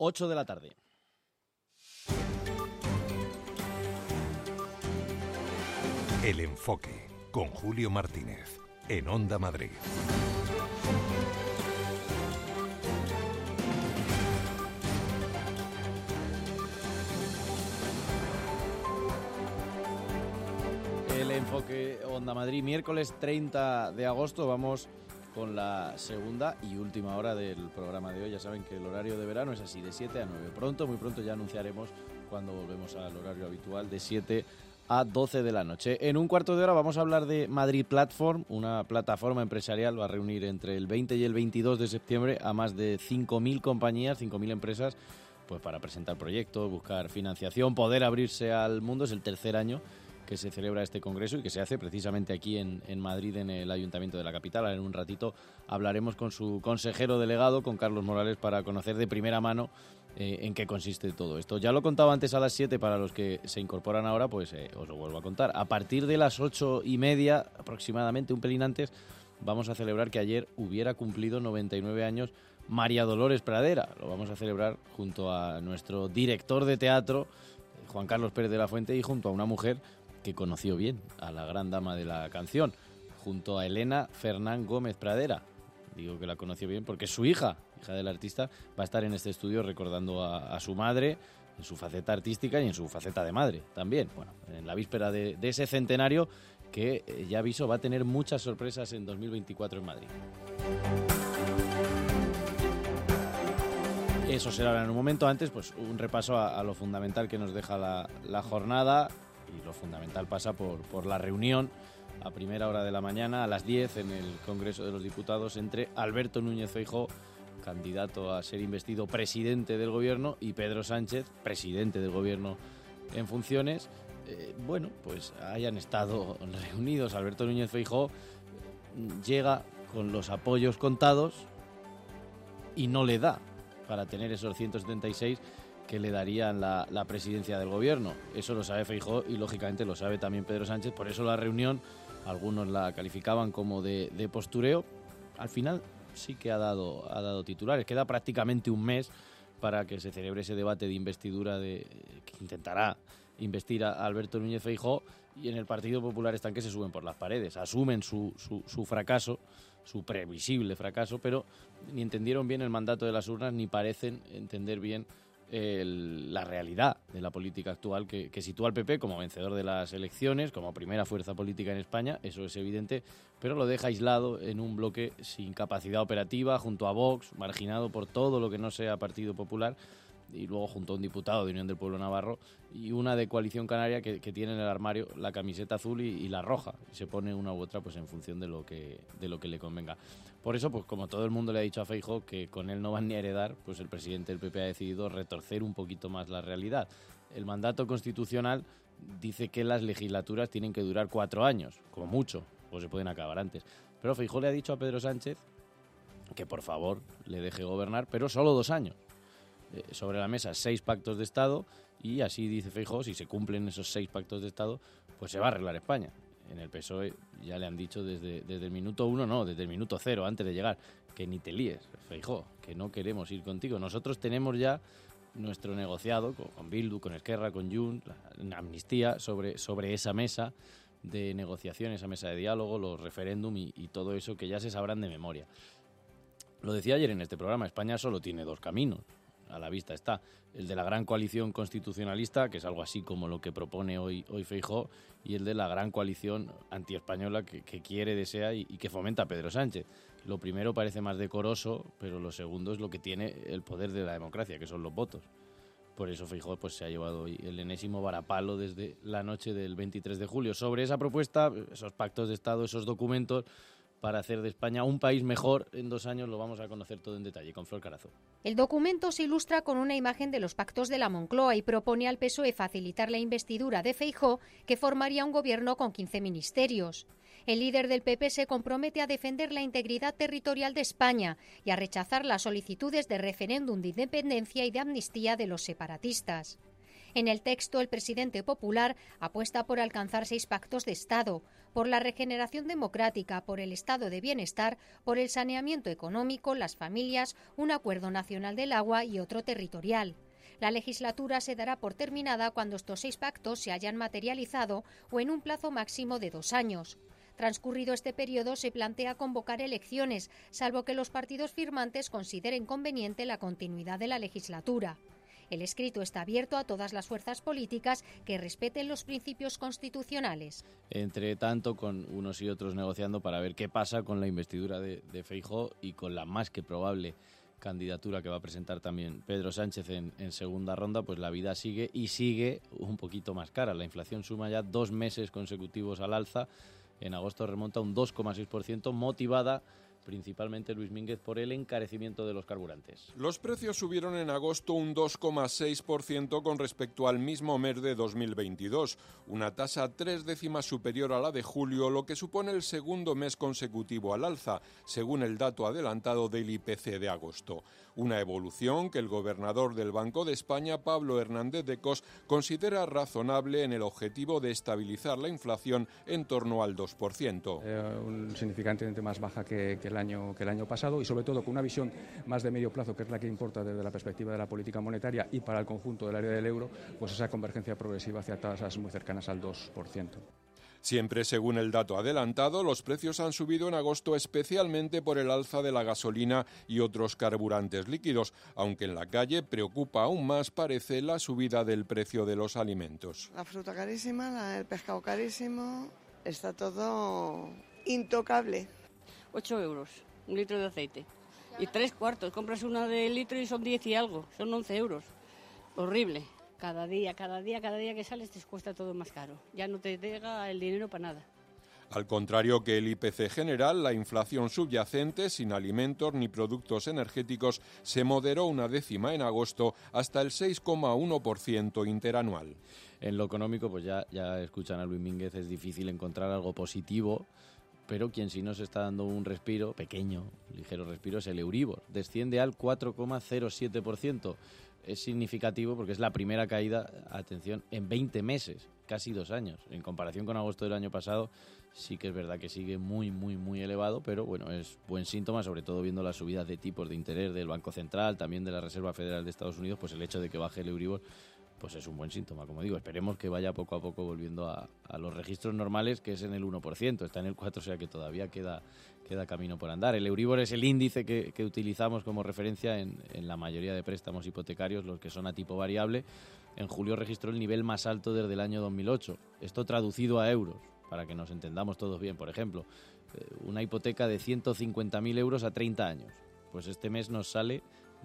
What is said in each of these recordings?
8 de la tarde. El Enfoque, con Julio Martínez, en Onda Madrid. El Enfoque Onda Madrid, miércoles 30 de agosto, vamos con la segunda y última hora del programa de hoy. Ya saben que el horario de verano es así, de 7 a 9. Muy pronto ya anunciaremos cuando volvemos al horario habitual, de 7 a 12 de la noche. En un cuarto de hora vamos a hablar de Madrid Platform, una plataforma empresarial. Va a reunir entre el 20 y el 22 de septiembre a más de 5.000 compañías, 5.000 empresas, pues para presentar proyectos, buscar financiación, poder abrirse al mundo. Es el tercer año que se celebra este congreso y que se hace precisamente aquí en Madrid, en el Ayuntamiento de la capital. En un ratito hablaremos con su consejero delegado, con Carlos Morales, para conocer de primera mano en qué consiste todo esto. Ya lo contaba antes a las 7, para los que se incorporan ahora, pues os lo vuelvo a contar. A partir de las 8:30, aproximadamente, un pelín antes, vamos a celebrar que ayer hubiera cumplido 99 años María Dolores Pradera. Lo vamos a celebrar junto a nuestro director de teatro, Juan Carlos Pérez de la Fuente, y junto a una mujer que conoció bien, a la gran dama de la canción, junto a Elena Fernán Gómez Pradera. Digo que la conoció bien porque su hija del artista, va a estar en este estudio recordando a su madre, en su faceta artística y en su faceta de madre también. Bueno, en la víspera de ese centenario que, ya aviso, va a tener muchas sorpresas en 2024 en Madrid. Eso será en un momento. Antes, pues un repaso a lo fundamental que nos deja la jornada. Y lo fundamental pasa por la reunión a primera hora de la mañana, a las 10, en el Congreso de los Diputados, entre Alberto Núñez Feijóo, candidato a ser investido presidente del Gobierno, y Pedro Sánchez, presidente del Gobierno en funciones. Bueno, pues hayan estado reunidos. Alberto Núñez Feijóo llega con los apoyos contados y no le da para tener esos 176 que le darían la presidencia del Gobierno. Eso lo sabe Feijóo y, lógicamente, lo sabe también Pedro Sánchez. Por eso la reunión, algunos la calificaban como de postureo. Al final sí que ha dado titulares. Queda prácticamente un mes para que se celebre ese debate de investidura que intentará investir a Alberto Núñez Feijóo, y en el Partido Popular están que se suben por las paredes. Asumen su fracaso, su previsible fracaso, pero ni entendieron bien el mandato de las urnas, ni parecen entender bien la realidad de la política actual, que sitúa al PP como vencedor de las elecciones, como primera fuerza política en España. Eso es evidente, pero lo deja aislado en un bloque sin capacidad operativa, junto a Vox, marginado por todo lo que no sea Partido Popular, y luego junto a un diputado de Unión del Pueblo Navarro y una de Coalición Canaria que tiene en el armario la camiseta azul y la roja, y se pone una u otra pues en función de lo que le convenga. Por eso, pues como todo el mundo le ha dicho a Feijóo que con él no van ni a heredar, pues el presidente del PP ha decidido retorcer un poquito más la realidad. El mandato constitucional dice que las legislaturas tienen que durar 4 años, como mucho, o se pueden acabar antes. Pero Feijóo le ha dicho a Pedro Sánchez que por favor le deje gobernar, pero solo 2 años. Sobre la mesa 6 pactos de Estado, y así dice Feijóo, si se cumplen esos 6 pactos de Estado, pues se va a arreglar España. En el PSOE ya le han dicho desde el minuto 1, no, desde el minuto 0, antes de llegar, que ni te líes, Feijóo, que no queremos ir contigo. Nosotros tenemos ya nuestro negociado con Bildu, con Esquerra, con Junts, la amnistía sobre esa mesa de negociación, esa mesa de diálogo, los referéndum y todo eso que ya se sabrán de memoria. Lo decía ayer en este programa, España solo tiene 2 caminos. A la vista está el de la gran coalición constitucionalista, que es algo así como lo que propone hoy Feijóo, y el de la gran coalición antiespañola que quiere, desea y que fomenta Pedro Sánchez. Lo primero parece más decoroso, pero lo segundo es lo que tiene el poder de la democracia, que son los votos. Por eso Feijóo pues se ha llevado hoy el enésimo varapalo desde la noche del 23 de julio. Sobre esa propuesta, esos pactos de Estado, esos documentos para hacer de España un país mejor en 2 años, lo vamos a conocer todo en detalle con Flor Carazo. El documento se ilustra con una imagen de los pactos de la Moncloa y propone al PSOE facilitar la investidura de Feijóo, que formaría un gobierno con 15 ministerios. El líder del PP se compromete a defender la integridad territorial de España y a rechazar las solicitudes de referéndum de independencia y de amnistía de los separatistas. En el texto, el presidente popular apuesta por alcanzar 6 pactos de Estado, por la regeneración democrática, por el estado de bienestar, por el saneamiento económico, las familias, un acuerdo nacional del agua y otro territorial. La legislatura se dará por terminada cuando estos 6 pactos se hayan materializado o en un plazo máximo de 2 años. Transcurrido este periodo, se plantea convocar elecciones, salvo que los partidos firmantes consideren conveniente la continuidad de la legislatura. El escrito está abierto a todas las fuerzas políticas que respeten los principios constitucionales. Entre tanto, con unos y otros negociando para ver qué pasa con la investidura de Feijóo y con la más que probable candidatura que va a presentar también Pedro Sánchez en segunda ronda, pues la vida sigue y sigue un poquito más cara. La inflación suma ya 2 meses consecutivos al alza. En agosto remonta un 2,6%, motivada principalmente, Luis Mínguez, por el encarecimiento de los carburantes. Los precios subieron en agosto un 2,6% con respecto al mismo mes de 2022, una tasa 3 décimas superior a la de julio, lo que supone el segundo mes consecutivo al alza, según el dato adelantado del IPC de agosto. Una evolución que el gobernador del Banco de España, Pablo Hernández de Cos, considera razonable en el objetivo de estabilizar la inflación en torno al 2%. Significativamente más baja que el año pasado y sobre todo con una visión más de medio plazo, que es la que importa desde la perspectiva de la política monetaria y para el conjunto del área del euro, pues esa convergencia progresiva hacia tasas muy cercanas al 2%. Siempre según el dato adelantado, los precios han subido en agosto especialmente por el alza de la gasolina y otros carburantes líquidos, aunque en la calle preocupa aún más, parece, la subida del precio de los alimentos. La fruta carísima, el pescado carísimo, está todo intocable. 8 euros, un litro de aceite. Y 3/4, compras una de litro y son 10 y algo, son 11 euros. Horrible. Cada día que sales te cuesta todo más caro. Ya no te llega el dinero para nada. Al contrario que el IPC general, la inflación subyacente, sin alimentos ni productos energéticos, se moderó 1 décima en agosto hasta el 6,1% interanual. En lo económico, pues ya escuchan a Luis Mínguez, es difícil encontrar algo positivo, pero quien sí nos está dando un respiro, pequeño, ligero respiro, es el Euribor. Desciende al 4,07%. Es significativo porque es la primera caída, atención, en 20 meses, casi 2 años. En comparación con agosto del año pasado, sí que es verdad que sigue muy elevado, pero bueno, es buen síntoma, sobre todo viendo las subidas de tipos de interés del Banco Central, también de la Reserva Federal de Estados Unidos, pues el hecho de que baje el Euribor, pues es un buen síntoma, como digo. Esperemos que vaya poco a poco volviendo a los registros normales, que es en el 1%, está en el 4%, o sea que todavía queda camino por andar. El Euribor es el índice que utilizamos como referencia en la mayoría de préstamos hipotecarios, los que son a tipo variable. En julio registró el nivel más alto desde el año 2008. Esto traducido a euros, para que nos entendamos todos bien. Por ejemplo, una hipoteca de 150.000 euros a 30 años. Pues este mes nos sale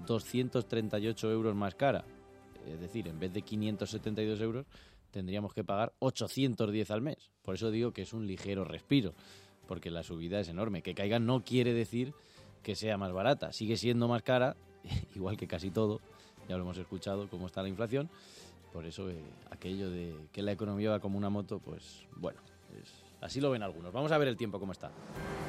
238 euros más cara. Es decir, en vez de 572 euros, tendríamos que pagar 810 al mes. Por eso digo que es un ligero respiro, porque la subida es enorme. Que caiga no quiere decir que sea más barata. Sigue siendo más cara, igual que casi todo. Ya lo hemos escuchado, cómo está la inflación. Por eso aquello de que la economía va como una moto, pues bueno, así lo ven algunos. Vamos a ver el tiempo cómo está.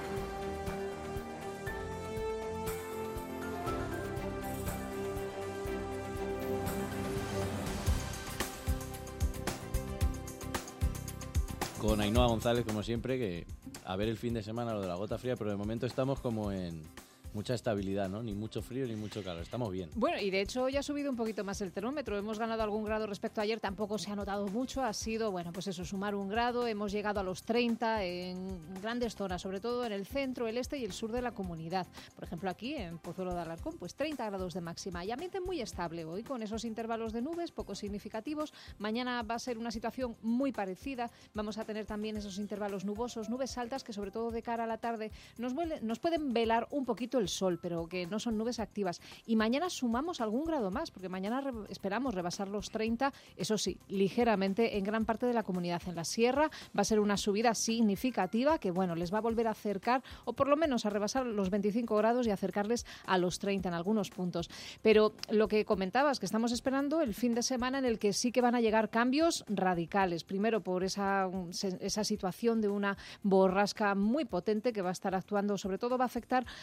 Con Ainhoa González, como siempre, que a ver el fin de semana lo de la gota fría, pero de momento estamos como en mucha estabilidad, ¿no? Ni mucho frío ni mucho calor, estamos bien. Bueno, y de hecho ya ha subido un poquito más el termómetro, hemos ganado algún grado respecto a ayer, tampoco se ha notado mucho, ha sido, bueno, pues eso, sumar 1 grado, hemos llegado a los 30 en grandes zonas, sobre todo en el centro, el este y el sur de la comunidad. Por ejemplo, aquí en Pozuelo de Alarcón, pues 30 grados de máxima y ambiente muy estable hoy, con esos intervalos de nubes poco significativos. Mañana va a ser una situación muy parecida, vamos a tener también esos intervalos nubosos, nubes altas que sobre todo de cara a la tarde nos pueden velar un poquito el sol, pero que no son nubes activas. Y mañana sumamos algún grado más, porque mañana esperamos rebasar los 30, eso sí, ligeramente en gran parte de la comunidad. En la sierra va a ser una subida significativa que, bueno, les va a volver a acercar, o por lo menos a rebasar los 25 grados y acercarles a los 30 en algunos puntos. Pero lo que comentabas, que estamos esperando el fin de semana en el que sí que van a llegar cambios radicales. Primero por esa situación de una borrasca muy potente que va a estar actuando, sobre todo va a afectar a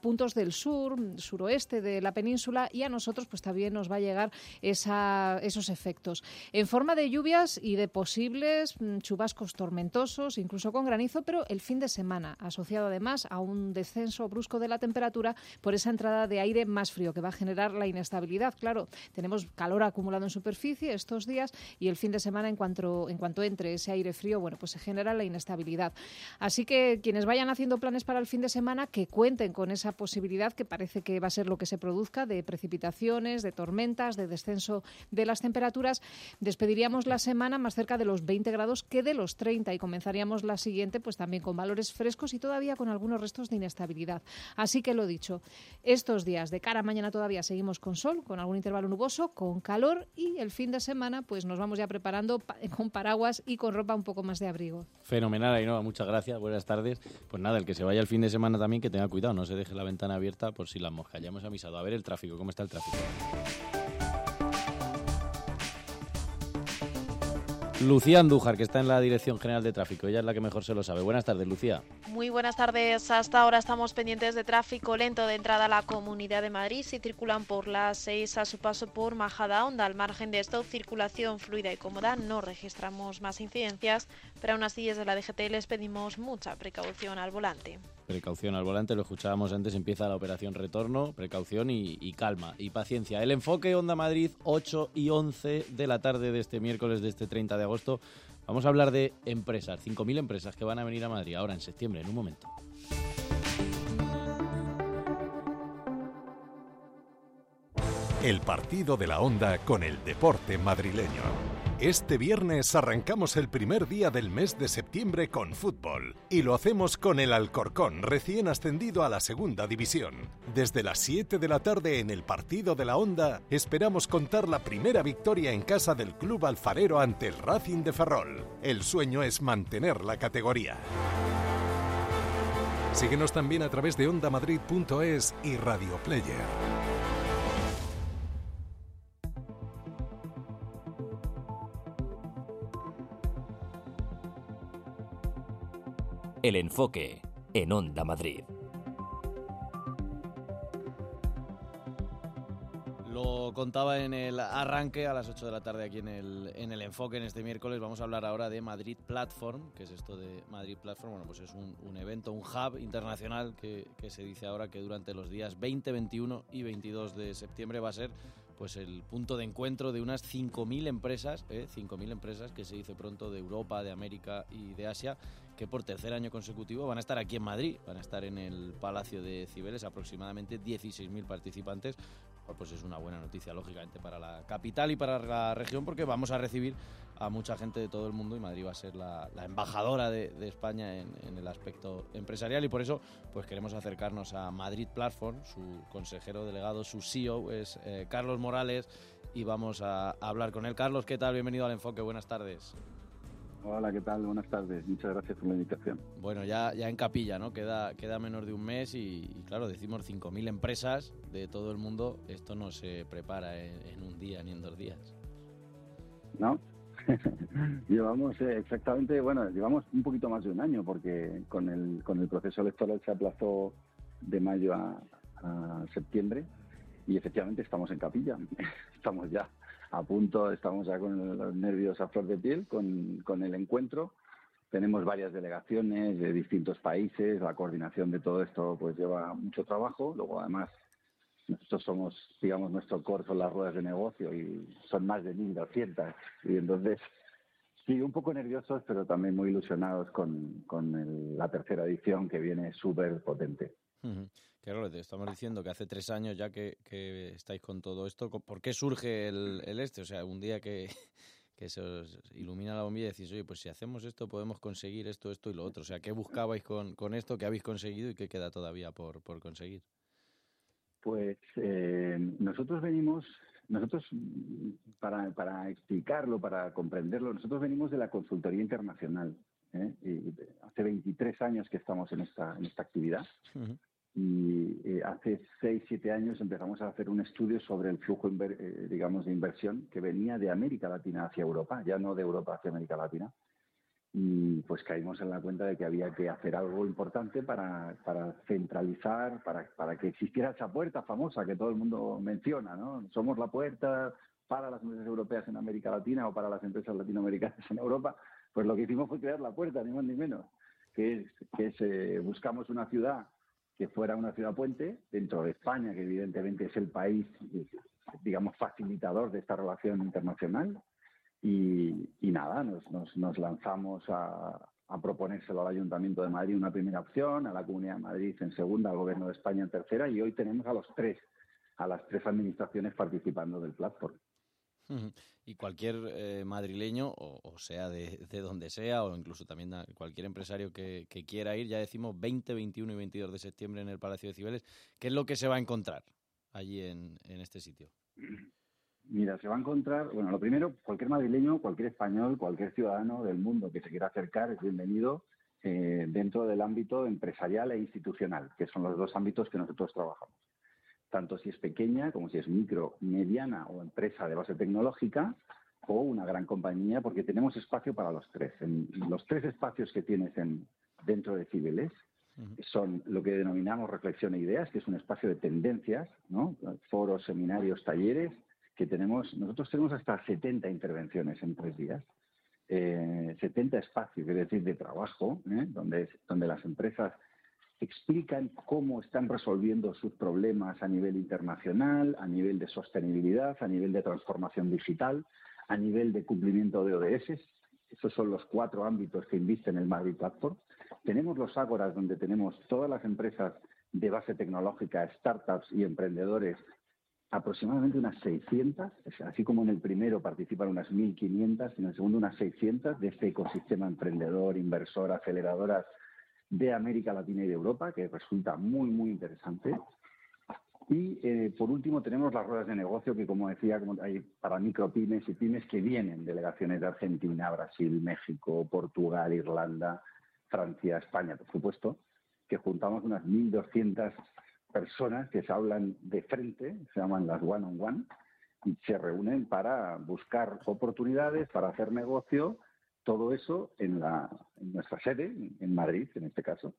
puntos del sur, suroeste de la península, y a nosotros pues también nos va a llegar esos efectos. En forma de lluvias y de posibles chubascos tormentosos, incluso con granizo, pero el fin de semana, asociado además a un descenso brusco de la temperatura por esa entrada de aire más frío que va a generar la inestabilidad. Claro, tenemos calor acumulado en superficie estos días y el fin de semana, en cuanto entre ese aire frío, bueno, pues se genera la inestabilidad. Así que quienes vayan haciendo planes para el fin de semana, que cuenten con esa posibilidad, que parece que va a ser lo que se produzca, de precipitaciones, de tormentas, de descenso de las temperaturas. Despediríamos la semana más cerca de los 20 grados que de los 30 y comenzaríamos la siguiente pues también con valores frescos y todavía con algunos restos de inestabilidad. Así que lo dicho, estos días de cara a mañana todavía seguimos con sol, con algún intervalo nuboso, con calor, y el fin de semana pues nos vamos ya preparando con paraguas y con ropa un poco más de abrigo. Fenomenal, Ainhoa, muchas gracias, buenas tardes. Pues nada, el que se vaya el fin de semana también que tenga cuidado, no se deje la ventana abierta por si las moscas. Ya hemos avisado. A ver el tráfico, ¿cómo está el tráfico? Lucía Andújar, que está en la Dirección General de Tráfico. Ella es la que mejor se lo sabe. Buenas tardes, Lucía. Muy buenas tardes. Hasta ahora estamos pendientes de tráfico lento de entrada a la Comunidad de Madrid. Si circulan por la 6 a su paso por Majadahonda. Al margen de esto, circulación fluida y cómoda. No registramos más incidencias, pero aún así desde la DGT les pedimos mucha precaución al volante. Precaución al volante, lo escuchábamos antes, empieza la operación retorno, precaución y calma y paciencia. El enfoque Onda Madrid, 8 y 11 de la tarde de este miércoles, de este 30 de agosto. Vamos a hablar de empresas, 5.000 empresas que van a venir a Madrid ahora en septiembre, en un momento. El partido de la Onda con el deporte madrileño. Este viernes arrancamos el primer día del mes de septiembre con fútbol y lo hacemos con el Alcorcón, recién ascendido a la segunda división. Desde las 7 de la tarde en el partido de la Onda esperamos contar la primera victoria en casa del club alfarero ante el Racing de Ferrol. El sueño es mantener la categoría. Síguenos también a través de ondamadrid.es y Radio Player. El enfoque en Onda Madrid. Lo contaba en el arranque a las 8 de la tarde aquí en el enfoque en este miércoles. Vamos a hablar ahora de Madrid Platform. ¿Qué es esto de Madrid Platform? Bueno, pues es un evento, un hub internacional que se dice ahora que durante los días 20, 21 y 22 de septiembre va a ser pues el punto de encuentro de unas 5.000 empresas, 5.000 empresas que se dice pronto, de Europa, de América y de Asia, que por tercer año consecutivo van a estar aquí en Madrid, van a estar en el Palacio de Cibeles, aproximadamente 16.000 participantes. Pues es una buena noticia, lógicamente, para la capital y para la región, porque vamos a recibir a mucha gente de todo el mundo y Madrid va a ser la embajadora de España en el aspecto empresarial, y por eso pues queremos acercarnos a Madrid Platform. Su consejero delegado, su CEO es Carlos Morales, y vamos a hablar con él. Carlos, ¿qué tal? Bienvenido al Enfoque, buenas tardes. Hola, ¿qué tal? Buenas tardes. Muchas gracias por la invitación. Bueno, ya en capilla, ¿no? Queda menos de un mes y claro, decimos 5.000 empresas de todo el mundo. Esto no se prepara en un día ni en 2 días. ¿No? Llevamos llevamos un poquito más de un año, porque con el proceso electoral se aplazó de mayo a septiembre y efectivamente estamos en capilla. Estamos ya a punto, estamos ya con los nervios a flor de piel con el encuentro. Tenemos varias delegaciones de distintos países, la coordinación de todo esto pues lleva mucho trabajo. Luego además nosotros somos, digamos, nuestro core son las ruedas de negocio y son más de 1.200, y entonces sí, un poco nerviosos, pero también muy ilusionados con la tercera edición, que viene súper potente. Claro, te estamos diciendo que hace 3 años ya que estáis con todo esto. ¿Por qué surge el este? O sea, un día que se os ilumina la bombilla y decís, oye, pues si hacemos esto podemos conseguir esto y lo otro. O sea, ¿qué buscabais con esto? ¿Qué habéis conseguido y qué queda todavía por conseguir? Pues nosotros para explicarlo, para comprenderlo, nosotros venimos de la consultoría internacional. Y hace 23 años que estamos en esta actividad. Uh-huh. Y hace 6-7 años empezamos a hacer un estudio sobre el flujo, de inversión que venía de América Latina hacia Europa, ya no de Europa hacia América Latina. y pues caímos en la cuenta de que había que hacer algo importante para centralizar, para que existiera esa puerta famosa que todo el mundo menciona, ¿no? Somos la puerta para las empresas europeas en América Latina o para las empresas latinoamericanas en Europa. Pues lo que hicimos fue crear la puerta, ni más ni menos, buscamos una ciudad que fuera una ciudad puente dentro de España, que evidentemente es el país, digamos, facilitador de esta relación internacional. Y nada, nos lanzamos a proponérselo al Ayuntamiento de Madrid una primera opción, a la Comunidad de Madrid en segunda, al Gobierno de España en tercera, y hoy tenemos a las tres administraciones participando del platform. Y cualquier madrileño, o sea de donde sea, o incluso también cualquier empresario que quiera ir, ya decimos 20, 21 y 22 de septiembre en el Palacio de Cibeles, ¿qué es lo que se va a encontrar allí en este sitio? Mira, se va a encontrar, bueno, lo primero, cualquier madrileño, cualquier español, cualquier ciudadano del mundo que se quiera acercar es bienvenido dentro del ámbito empresarial e institucional, que son los dos ámbitos que nosotros trabajamos. Tanto si es pequeña, como si es micro, mediana o empresa de base tecnológica, o una gran compañía, porque tenemos espacio para los tres. Los tres espacios que tienes dentro de Cibeles son lo que denominamos Reflexión e Ideas, que es un espacio de tendencias, ¿no? Foros, seminarios, talleres, nosotros tenemos hasta 70 intervenciones en 3 días. 70 espacios, es decir, de trabajo, donde las empresas explican cómo están resolviendo sus problemas a nivel internacional, a nivel de sostenibilidad, a nivel de transformación digital, a nivel de cumplimiento de ODS. Esos son los 4 ámbitos que invisten en el Madrid Platform. Tenemos los ágoras, donde tenemos todas las empresas de base tecnológica, startups y emprendedores, aproximadamente unas 600, así como en el primero participan unas 1.500, en el segundo unas 600 de este ecosistema emprendedor, inversor, aceleradoras de América Latina y de Europa, que resulta muy, muy interesante. Y por último tenemos las ruedas de negocio, que como decía, hay para micropymes y pymes que vienen delegaciones de Argentina, Brasil, México, Portugal, Irlanda, Francia, España, por supuesto, que juntamos unas 1.200 personas que se hablan de frente, se llaman las one-on-one, y se reúnen para buscar oportunidades, para hacer negocio, todo eso en nuestra sede, en Madrid, en este caso.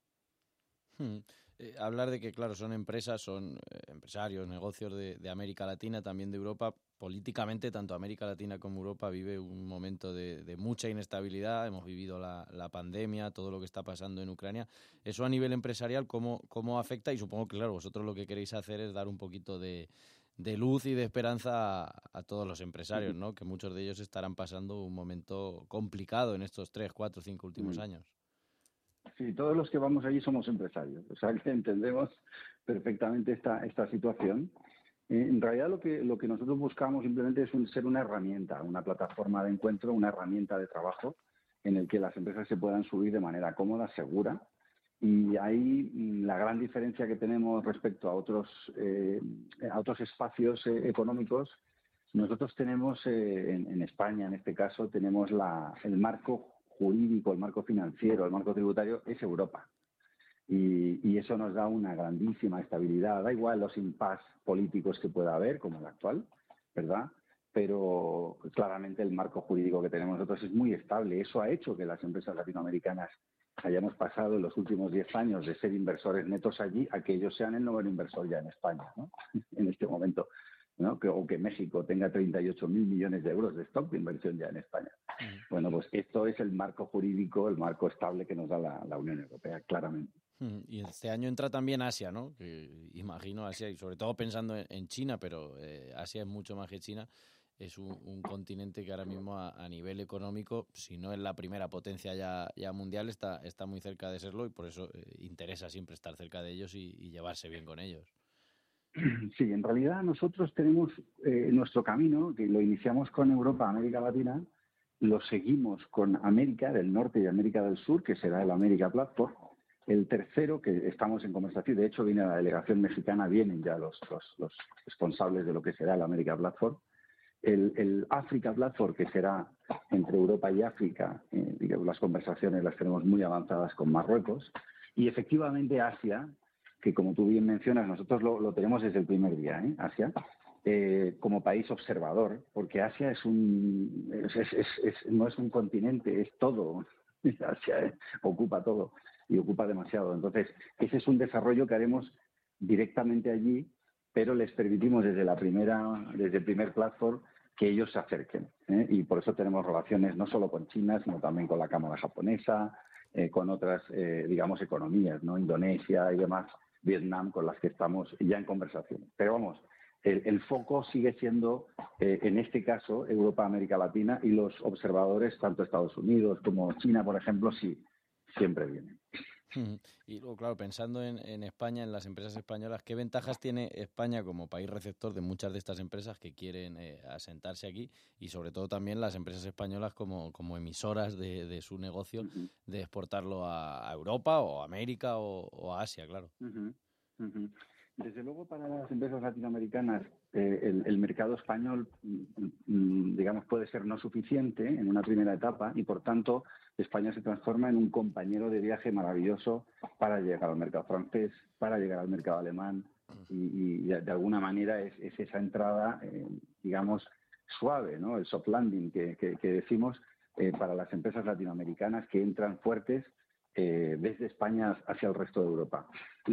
Hablar de que, claro, son empresas, son empresarios, negocios de América Latina, también de Europa. Políticamente, tanto América Latina como Europa vive un momento de mucha inestabilidad. Hemos vivido la pandemia, todo lo que está pasando en Ucrania. Eso a nivel empresarial, ¿cómo afecta? Y supongo que, claro, vosotros lo que queréis hacer es dar un poquito de luz y de esperanza a todos los empresarios, ¿no? Que muchos de ellos estarán pasando un momento complicado en estos 3, 4, 5 últimos años. Sí, todos los que vamos allí somos empresarios, o sea que entendemos perfectamente esta situación. En realidad lo que nosotros buscamos simplemente es ser una herramienta, una plataforma de encuentro, una herramienta de trabajo en el que las empresas se puedan subir de manera cómoda, segura. Y ahí la gran diferencia que tenemos respecto a otros espacios económicos, nosotros tenemos en España, en este caso, tenemos el marco jurídico, el marco financiero, el marco tributario, es Europa. Y eso nos da una grandísima estabilidad. Da igual los impases políticos que pueda haber, como el actual, ¿verdad? Pero claramente el marco jurídico que tenemos nosotros es muy estable. Eso ha hecho que las empresas latinoamericanas hayamos pasado en los últimos 10 años de ser inversores netos allí a que ellos sean el noveno inversor ya en España, ¿no? En este momento, ¿no? O que México tenga 38.000 millones de euros de stock de inversión ya en España. Bueno, pues esto es el marco jurídico, el marco estable que nos da la Unión Europea, claramente. Y este año entra también Asia, ¿no? Que imagino Asia, y sobre todo pensando en China, pero Asia es mucho más que China. Es un continente que ahora mismo a nivel económico, si no es la primera potencia ya mundial, está muy cerca de serlo, y por eso interesa siempre estar cerca de ellos y llevarse bien con ellos. Sí, en realidad nosotros tenemos nuestro camino, que lo iniciamos con Europa, América Latina, lo seguimos con América del Norte y América del Sur, que será el América Platform. El tercero, que estamos en conversación, de hecho viene la delegación mexicana, vienen ya los responsables de lo que será el América Platform. El África Platform, que será entre Europa y África, digamos, las conversaciones las tenemos muy avanzadas con Marruecos. Y efectivamente Asia, que como tú bien mencionas, nosotros lo tenemos desde el primer día, Asia. como país observador, porque Asia no es un continente, es todo. Asia ocupa todo y ocupa demasiado. Entonces, ese es un desarrollo que haremos directamente allí, pero les permitimos desde el primer platform que ellos se acerquen, ¿eh? Y por eso tenemos relaciones no solo con China, sino también con la Cámara Japonesa, con otras, economías, ¿no? Indonesia y demás, Vietnam, con las que estamos ya en conversación. Pero vamos, el foco sigue siendo, en este caso, Europa, América Latina, y los observadores, tanto Estados Unidos como China, por ejemplo, sí, siempre vienen. Y luego, claro, pensando en España, en las empresas españolas, ¿qué ventajas tiene España como país receptor de muchas de estas empresas que quieren asentarse aquí? Y sobre todo también las empresas españolas como emisoras de su negocio, de exportarlo a Europa o a América o a Asia, claro. Desde luego, para las empresas latinoamericanas, el mercado español, digamos, puede ser no suficiente en una primera etapa y, por tanto, España se transforma en un compañero de viaje maravilloso para llegar al mercado francés, para llegar al mercado alemán y de alguna manera es esa entrada, digamos, suave, ¿no? El soft landing que decimos para las empresas latinoamericanas que entran fuertes desde España hacia el resto de Europa.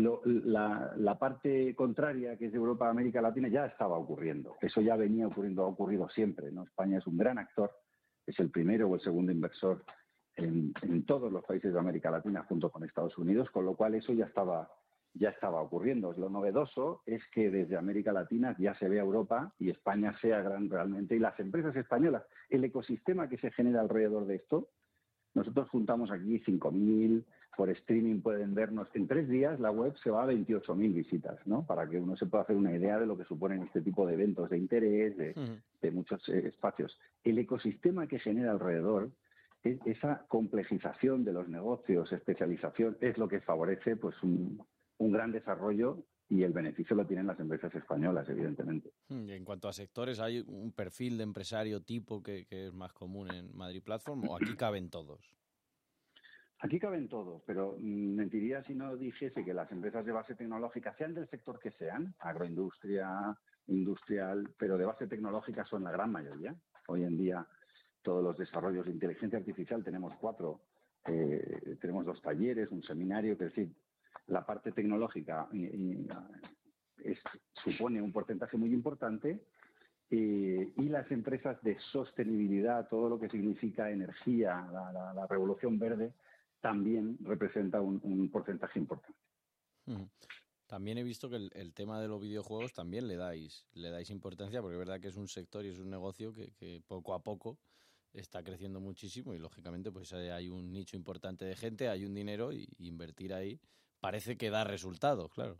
La parte contraria, que es de Europa a América Latina, ya estaba ocurriendo. Eso ya venía ocurriendo, ha ocurrido siempre, ¿no? España es un gran actor, es el primero o el segundo inversor en todos los países de América Latina junto con Estados Unidos, con lo cual eso ya estaba ocurriendo. Lo novedoso es que desde América Latina ya se ve a Europa y España sea gran realmente. Y las empresas españolas, el ecosistema que se genera alrededor de esto, nosotros juntamos aquí 5.000, por streaming pueden vernos. En 3 días la web se va a 28.000 visitas, ¿no? Para que uno se pueda hacer una idea de lo que suponen este tipo de eventos de interés, de muchos espacios. El ecosistema que genera alrededor, esa complejización de los negocios, especialización, es lo que favorece pues un gran desarrollo, y el beneficio lo tienen las empresas españolas, evidentemente. Y en cuanto a sectores, ¿hay un perfil de empresario tipo que es más común en Madrid Platform o aquí caben todos? Aquí caben todos, pero mentiría si no dijese que las empresas de base tecnológica, sean del sector que sean, agroindustria, industrial, pero de base tecnológica son la gran mayoría. Hoy en día todos los desarrollos de inteligencia artificial tenemos 4, tenemos 2 talleres, un seminario, es decir, la parte tecnológica supone un porcentaje muy importante y las empresas de sostenibilidad, todo lo que significa energía, la revolución verde, también representa un porcentaje importante. También he visto que el tema de los videojuegos también le dais importancia, porque es verdad que es un sector y es un negocio que poco a poco está creciendo muchísimo y lógicamente pues hay un nicho importante de gente, hay un dinero y invertir ahí parece que da resultados, claro.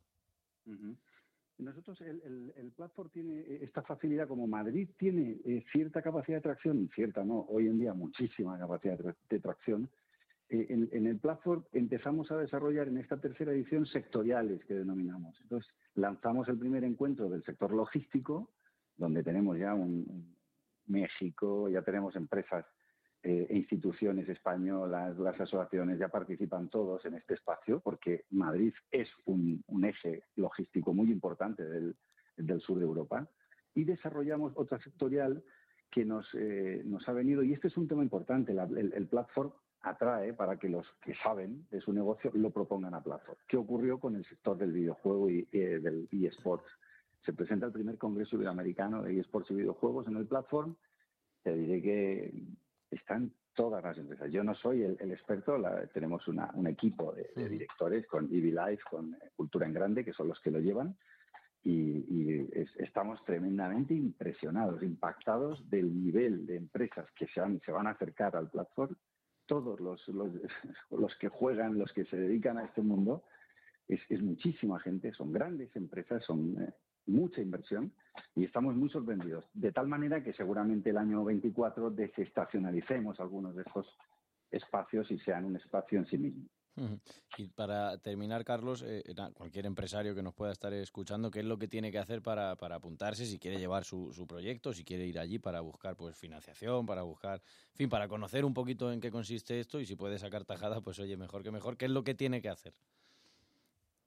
Nosotros, el platform tiene esta facilidad, como Madrid tiene cierta capacidad de tracción, cierta no, hoy en día muchísima capacidad de tracción. En el platform empezamos a desarrollar en esta tercera edición sectoriales que denominamos. Entonces, lanzamos el primer encuentro del sector logístico, donde tenemos ya México, ya tenemos empresas e instituciones españolas, las asociaciones ya participan todos en este espacio, porque Madrid es un eje logístico muy importante del sur de Europa, y desarrollamos otra sectorial que nos ha venido, y este es un tema importante, el platform atrae para que los que saben de su negocio lo propongan a platform. ¿Qué ocurrió con el sector del videojuego y del eSports? Se presenta el primer Congreso Iberoamericano de eSports y videojuegos en el platform. Te diré que están todas las empresas. Yo no soy el experto, tenemos un equipo de directores con EV Life, con Cultura en Grande, que son los que lo llevan, y estamos tremendamente impresionados, impactados del nivel de empresas que se van a acercar al platform. Todos los que juegan, los que se dedican a este mundo, es muchísima gente, son grandes empresas, son mucha inversión, y estamos muy sorprendidos, de tal manera que seguramente el año 24 desestacionalicemos algunos de estos espacios y sean un espacio en sí mismo. Y para terminar, Carlos, cualquier empresario que nos pueda estar escuchando, ¿qué es lo que tiene que hacer para apuntarse si quiere llevar su proyecto, si quiere ir allí para buscar pues financiación, para buscar, en fin, para conocer un poquito en qué consiste esto, y si puede sacar tajada, pues oye, mejor que mejor? ¿Qué es lo que tiene que hacer?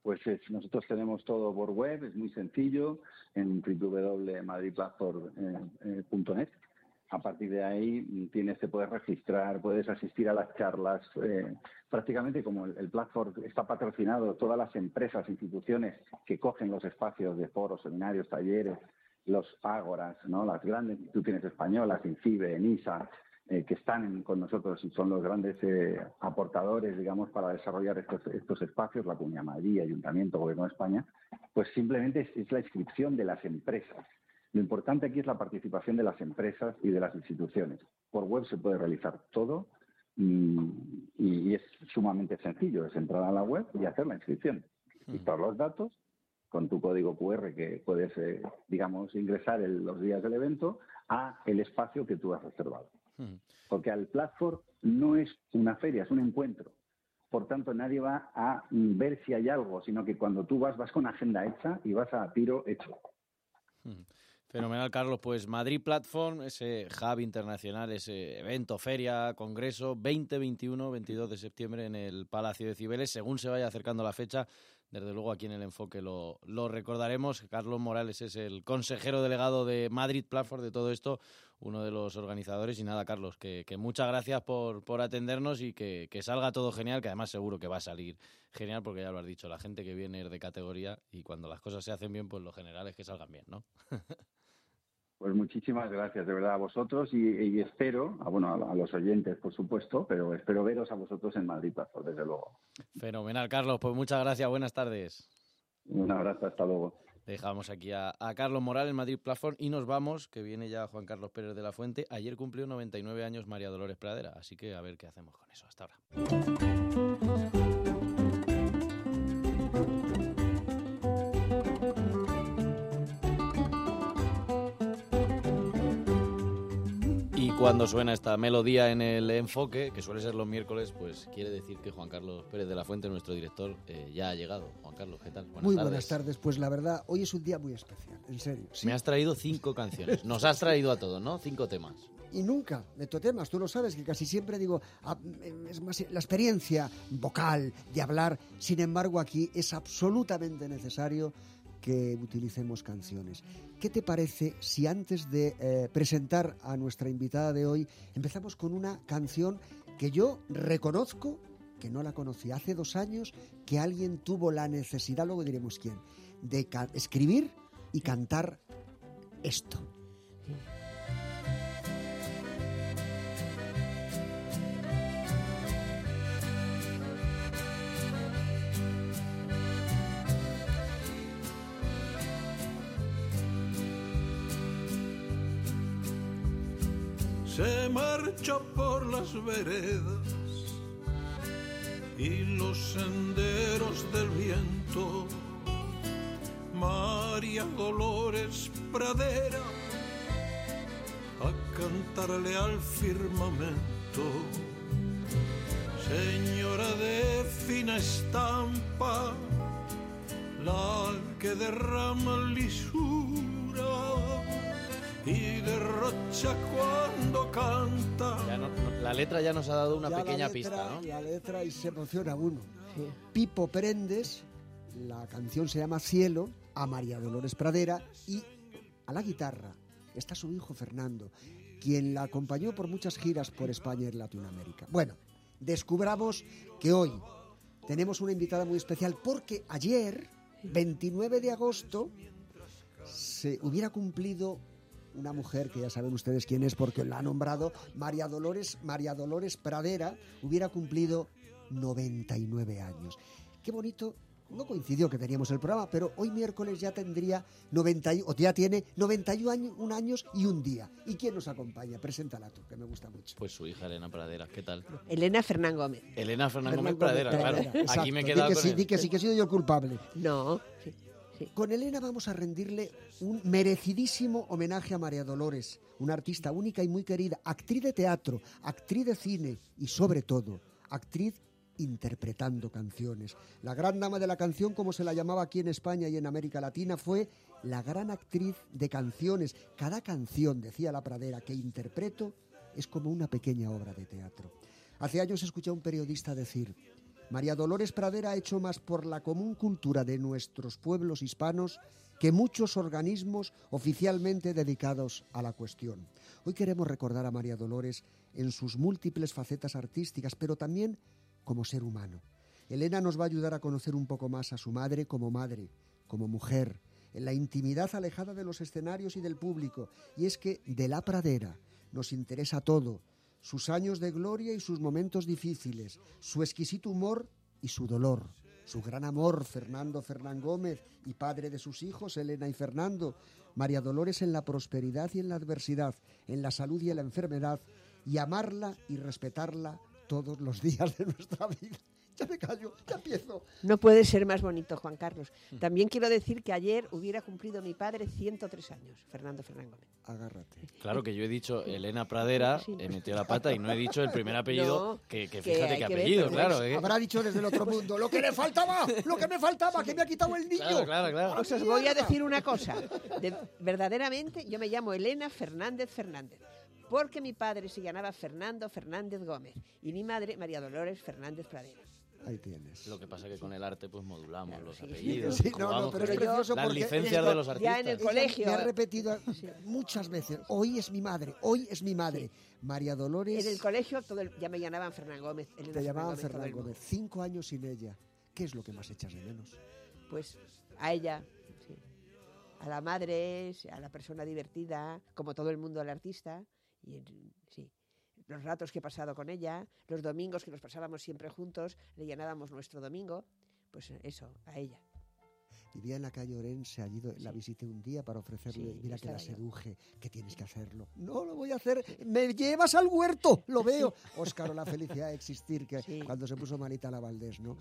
Pues nosotros tenemos todo por web, es muy sencillo, en www.madridplatform.net. A partir de ahí te puedes registrar, puedes asistir a las charlas. Prácticamente como el platform está patrocinado, todas las empresas, instituciones que cogen los espacios de foros, seminarios, talleres, los ágoras, ¿no? Las grandes instituciones españolas, INCIBE, ENISA, que están con nosotros y son los grandes aportadores, digamos, para desarrollar estos espacios, la Comunidad de Madrid, Ayuntamiento, Gobierno de España, pues simplemente es la inscripción de las empresas. Lo importante aquí es la participación de las empresas y de las instituciones. Por web se puede realizar todo y es sumamente sencillo, es entrar a la web y hacer la inscripción. Registrar los datos con tu código QR que puedes, digamos, ingresar los días del evento a el espacio que tú has reservado. Porque el platform no es una feria, es un encuentro. Por tanto, nadie va a ver si hay algo, sino que cuando tú vas con agenda hecha y vas a tiro hecho. Fenomenal, Carlos. Pues Madrid Platform, ese hub internacional, ese evento, feria, congreso, 20, 21, 22 de septiembre en el Palacio de Cibeles. Según se vaya acercando la fecha, desde luego aquí en El Enfoque lo recordaremos. Carlos Morales es el consejero delegado de Madrid Platform de todo esto, uno de los organizadores. Y nada, Carlos, que muchas gracias por atendernos y que salga todo genial, que además seguro que va a salir genial porque ya lo has dicho, la gente que viene es de categoría y cuando las cosas se hacen bien, pues lo general es que salgan bien, ¿no? Pues muchísimas gracias, de verdad, a vosotros y espero, a los oyentes, por supuesto, pero espero veros a vosotros en Madrid Platform, desde luego. Fenomenal, Carlos. Pues muchas gracias. Buenas tardes. Un abrazo, hasta luego. Dejamos aquí a Carlos Morales en Madrid Platform y nos vamos, que viene ya Juan Carlos Pérez de la Fuente. Ayer cumplió 99 años María Dolores Pradera, así que a ver qué hacemos con eso. Hasta ahora. Cuando suena esta melodía en El Enfoque, que suele ser los miércoles, pues quiere decir que Juan Carlos Pérez de la Fuente, nuestro director, ya ha llegado. Juan Carlos, ¿qué tal? Muy buenas tardes. Pues la verdad, hoy es un día muy especial, en serio. ¿Sí? Me has traído 5 canciones. Nos has traído a todos, ¿no? 5 temas. Y nunca meto temas. Tú lo sabes, que casi siempre digo, es más la experiencia vocal de hablar. Sin embargo, aquí es absolutamente necesario que utilicemos canciones. ¿Qué te parece si antes de presentar a nuestra invitada de hoy empezamos con una canción que yo reconozco que no la conocía? Hace 2 años que alguien tuvo la necesidad, luego diremos quién, de escribir y cantar esto. Se marcha por las veredas y los senderos del viento, María Dolores Pradera, a cantarle al firmamento. Señora de fina estampa, la que derrama lisura y derrocha cuando canta. La letra ya nos ha dado una pequeña pista, ¿no? La letra y se emociona uno. Sí. Pipo Prendes, la canción se llama Cielo, a María Dolores Pradera, y a la guitarra está su hijo Fernando, quien la acompañó por muchas giras por España y Latinoamérica. Bueno, descubramos que hoy tenemos una invitada muy especial porque ayer, 29 de agosto, se hubiera cumplido una mujer que ya saben ustedes quién es porque la ha nombrado, María Dolores Pradera, hubiera cumplido 99 años. Qué bonito, no coincidió que teníamos el programa, pero hoy miércoles ya tendría ya tiene 91 años y un día. ¿Y quién nos acompaña? Preséntala tú, que me gusta mucho. Pues su hija Elena Pradera, ¿qué tal? Elena Fernán Gómez. Elena Fernán Gómez Pradera, claro. Exacto. Aquí me he quedado di que sí que he sido yo el culpable. No, sí. Sí. Con Elena vamos a rendirle un merecidísimo homenaje a María Dolores, una artista única y muy querida, actriz de teatro, actriz de cine y sobre todo, actriz interpretando canciones. La gran dama de la canción, como se la llamaba aquí en España y en América Latina, fue la gran actriz de canciones. Cada canción, decía la Pradera, que interpreto es como una pequeña obra de teatro. Hace años escuché a un periodista decir: María Dolores Pradera ha hecho más por la común cultura de nuestros pueblos hispanos que muchos organismos oficialmente dedicados a la cuestión. Hoy queremos recordar a María Dolores en sus múltiples facetas artísticas, pero también como ser humano. Elena nos va a ayudar a conocer un poco más a su madre, como mujer, en la intimidad alejada de los escenarios y del público. Y es que de la Pradera nos interesa todo, sus años de gloria y sus momentos difíciles, su exquisito humor y su dolor, su gran amor, Fernando Fernán Gómez, y padre de sus hijos, Elena y Fernando, María Dolores en la prosperidad y en la adversidad, en la salud y en la enfermedad, y amarla y respetarla todos los días de nuestra vida. Ya me callo, ya empiezo. No puede ser más bonito, Juan Carlos. También quiero decir que ayer hubiera cumplido mi padre 103 años, Fernando Fernán Gómez. Agárrate. Claro que yo he dicho Elena Pradera, he metido la pata y no he dicho el primer apellido, que fíjate qué apellido, claro. Habrá dicho desde el otro mundo, lo que le faltaba, lo que me faltaba, que me ha quitado el niño. Claro. Os voy a decir una cosa. Verdaderamente, yo me llamo Elena Fernández Fernández, porque mi padre se llamaba Fernando Fernández Gómez y mi madre María Dolores Fernández Pradera. Ahí tienes. Lo que pasa es que con el arte pues modulamos los apellidos. Sí, no, pero es precioso las porque licencias de los artistas. Ya en el colegio. Me ha repetido muchas veces, hoy es mi madre, hoy es mi madre. María Dolores... En el colegio ya me llamaban Fernán Gómez. Te llamaban Fernán Gómez. 5 años sin ella. ¿Qué es lo que más echas de menos? Pues a ella, sí. A la madre, a la persona divertida, como todo el mundo al artista. Y sí. Los ratos que he pasado con ella, los domingos que los pasábamos siempre juntos, le llenábamos nuestro domingo, pues eso, a ella. Vivía en la calle Orense, allí la visité un día para ofrecerle, mira que la seduje, que tienes que hacerlo. No lo voy a hacer, me llevas al huerto, lo veo. Óscar, la felicidad de existir, que cuando se puso malita la Valdés, ¿no?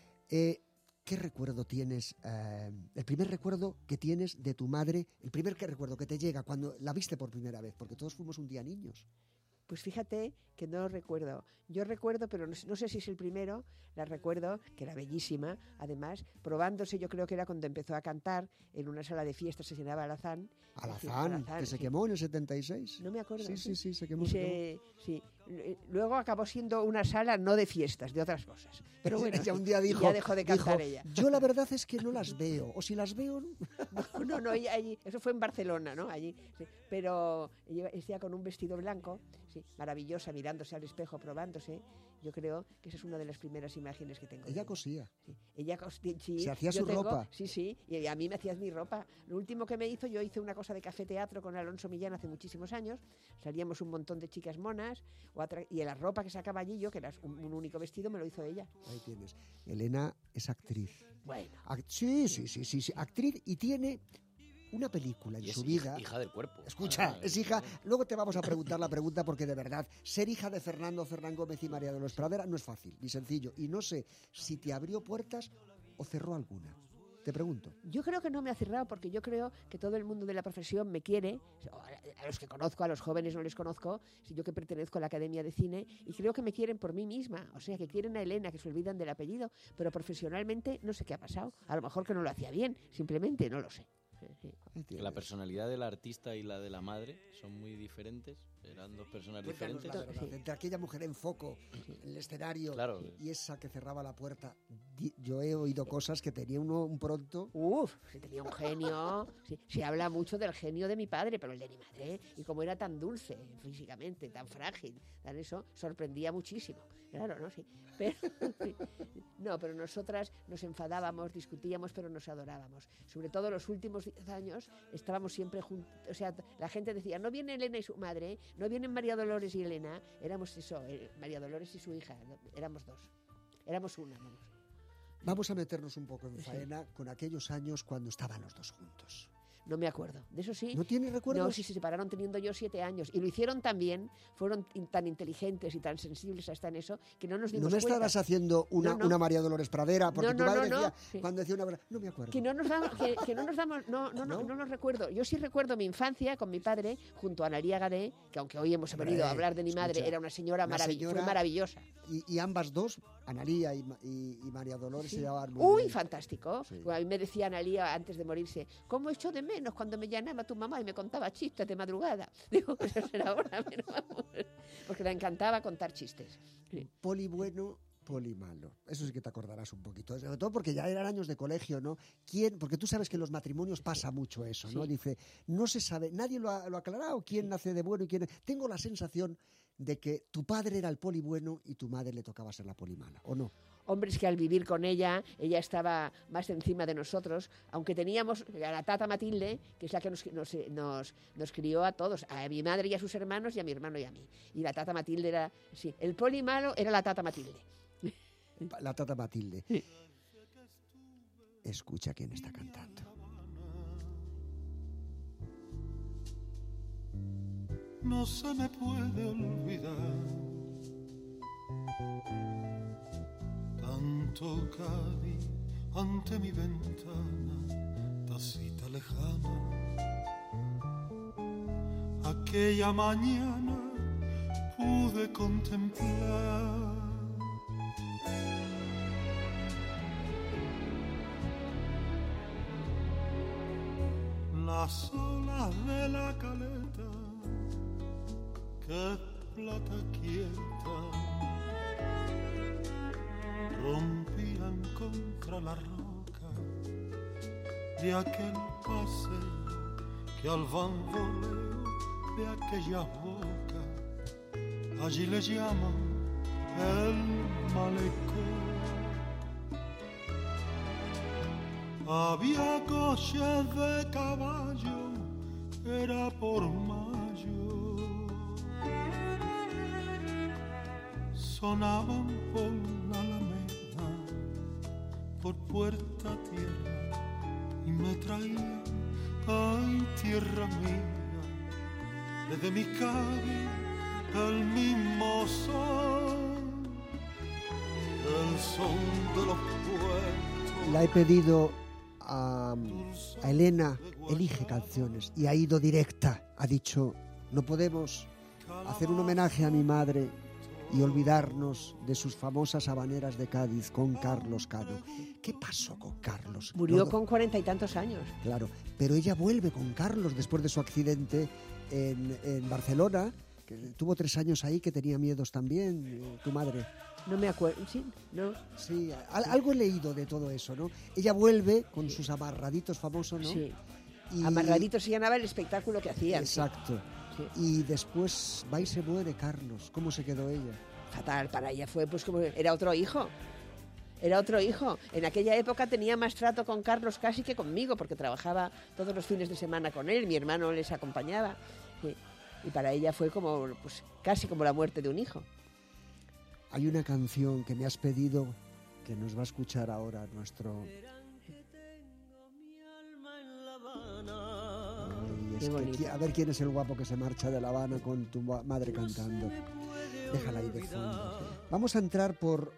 ¿Qué recuerdo tienes, el primer recuerdo que tienes de tu madre, el primer recuerdo que te llega cuando la viste por primera vez? Porque todos fuimos un día niños. Pues fíjate que no lo recuerdo. Yo recuerdo, pero no sé si es el primero, la recuerdo, que era bellísima, además, probándose, yo creo que era cuando empezó a cantar en una sala de fiestas, se llamaba Alazán. Alazán, que se quemó en el 76. No me acuerdo. Sí, se quemó. Sí. Luego acabó siendo una sala no de fiestas, de otras cosas. Pero bueno, ella un día dijo, ya dejó de cantar ella. Yo la verdad es que no las veo, o si las veo... No, allí, eso fue en Barcelona, ¿no? Allí, sí. Pero ella decía con un vestido blanco, sí, maravillosa, mirándose al espejo, probándose. Yo creo que esa es una de las primeras imágenes que tengo. Ella cosía. Sí. Ella sí, se hacía su ropa. Sí, y a mí me hacías mi ropa. Lo último que me hizo, yo hice una cosa de café teatro con Alonso Millán hace muchísimos años. Salíamos un montón de chicas monas y la ropa que sacaba allí yo, que era un único vestido, me lo hizo ella. Ahí tienes. Elena es actriz. Bueno. Sí, actriz, y tiene una película en su vida. Hija del cuerpo. Escucha, es hija. Luego te vamos a preguntar la pregunta porque de verdad, ser hija de Fernando Fernán Gómez y María Dolores Pradera no es fácil ni sencillo. Y no sé si te abrió puertas o cerró alguna. Te pregunto. Yo creo que no me ha cerrado porque yo creo que todo el mundo de la profesión me quiere, a los que conozco, a los jóvenes no les conozco, yo que pertenezco a la Academia de Cine, y creo que me quieren por mí misma, o sea, que quieren a Elena, que se olvidan del apellido, pero profesionalmente no sé qué ha pasado. A lo mejor que no lo hacía bien, simplemente no lo sé. Que la personalidad del artista y la de la madre son muy diferentes. Eran dos personas diferentes. Entre aquella mujer en foco, en el escenario, claro, y esa que cerraba la puerta. Yo he oído cosas que tenía un pronto. Se tenía un genio. Se habla mucho del genio de mi padre, pero el de mi madre, y como era tan dulce físicamente, tan frágil, tan eso, sorprendía muchísimo. Claro, ¿no? Sí. Pero nosotras nos enfadábamos, discutíamos, pero nos adorábamos. Sobre todo los últimos 10 años estábamos siempre juntos. O sea, la gente decía, no viene Elena y su madre, no vienen María Dolores y Elena. Éramos eso, María Dolores y su hija. Éramos dos. Éramos una, vamos. Vamos a meternos un poco en faena con aquellos años cuando estaban los dos juntos. No me acuerdo. De eso sí. ¿No tienes recuerdos? No, sí, se separaron teniendo yo 7 años. Y lo hicieron tan bien, fueron tan inteligentes y tan sensibles hasta en eso, que no nos dimos cuenta. ¿No me estabas haciendo una María Dolores Pradera? Porque tu madre decía, cuando decía una... No me acuerdo. Que no nos recuerdo. Yo sí recuerdo mi infancia con mi padre, junto a Analía Gadé, que aunque hoy hemos venido a hablar de mi madre, era una señora maravillosa. Y ambas dos, Analía y María Dolores, se llevaban muy Uy, bien. Fantástico. Sí. A mí me decía Analía antes de morirse, ¿cómo echo de menos cuando me llamaba tu mamá y me contaba chistes de madrugada? Digo, eso será ahora, pero vamos. Porque le encantaba contar chistes. Sí. Poli Bueno Polimalo. Eso sí que te acordarás un poquito. Sobre todo porque ya eran años de colegio, ¿no? Porque tú sabes que en los matrimonios pasa mucho eso, ¿no? Sí. Dice, no se sabe, nadie lo ha aclarado quién nace de bueno y quién... Tengo la sensación de que tu padre era el poli bueno y tu madre le tocaba ser la poli mala, ¿o no? Hombre, es que al vivir con ella estaba más encima de nosotros, aunque teníamos a la tata Matilde, que es la que nos crió a todos, a mi madre y a sus hermanos y a mi hermano y a mí. Y la tata Matilde era, sí, el poli malo era la tata Matilde. La tata Matilde. Escucha quién está cantando. No se me puede olvidar tanto Cádiz ante mi ventana, tacita lejana. Aquella mañana pude contemplar las olas de la caleta, que plata quieta rompían contra la roca de aquel paseo que al bamboleo de aquella boca allí le llaman el malecón. Había coches de caballo, era por mayo, sonaban por la Alameda, por Puerta Tierra, y me traían, ay, tierra mía, desde mi Cádiz el mismo son, el son de los puertos. La he pedido a Elena, elige canciones, y ha ido directa. Ha dicho, no podemos hacer un homenaje a mi madre y olvidarnos de sus famosas habaneras de Cádiz con Carlos Cano. ¿Qué pasó con Carlos? Murió con 40 y tantos años. Claro, pero ella vuelve con Carlos después de su accidente en Barcelona, que tuvo 3 años ahí, que tenía miedos también, tu madre. No me acuerdo, sí, no. Sí, algo he leído de todo eso, ¿no? Ella vuelve con sus amarraditos famosos, ¿no? Sí. Y... Amarraditos se llamaba el espectáculo que hacían. Exacto. Sí. Y después va y se muere Carlos. ¿Cómo se quedó ella? Fatal, para ella fue pues como era otro hijo. Era otro hijo. En aquella época tenía más trato con Carlos casi que conmigo, porque trabajaba todos los fines de semana con él, mi hermano les acompañaba. Sí. Y para ella fue como, pues, casi como la muerte de un hijo. Hay una canción que me has pedido que nos va a escuchar ahora nuestro... a ver quién es el guapo que se marcha de La Habana con tu madre cantando. Déjala ahí de fondo. Vamos a entrar por...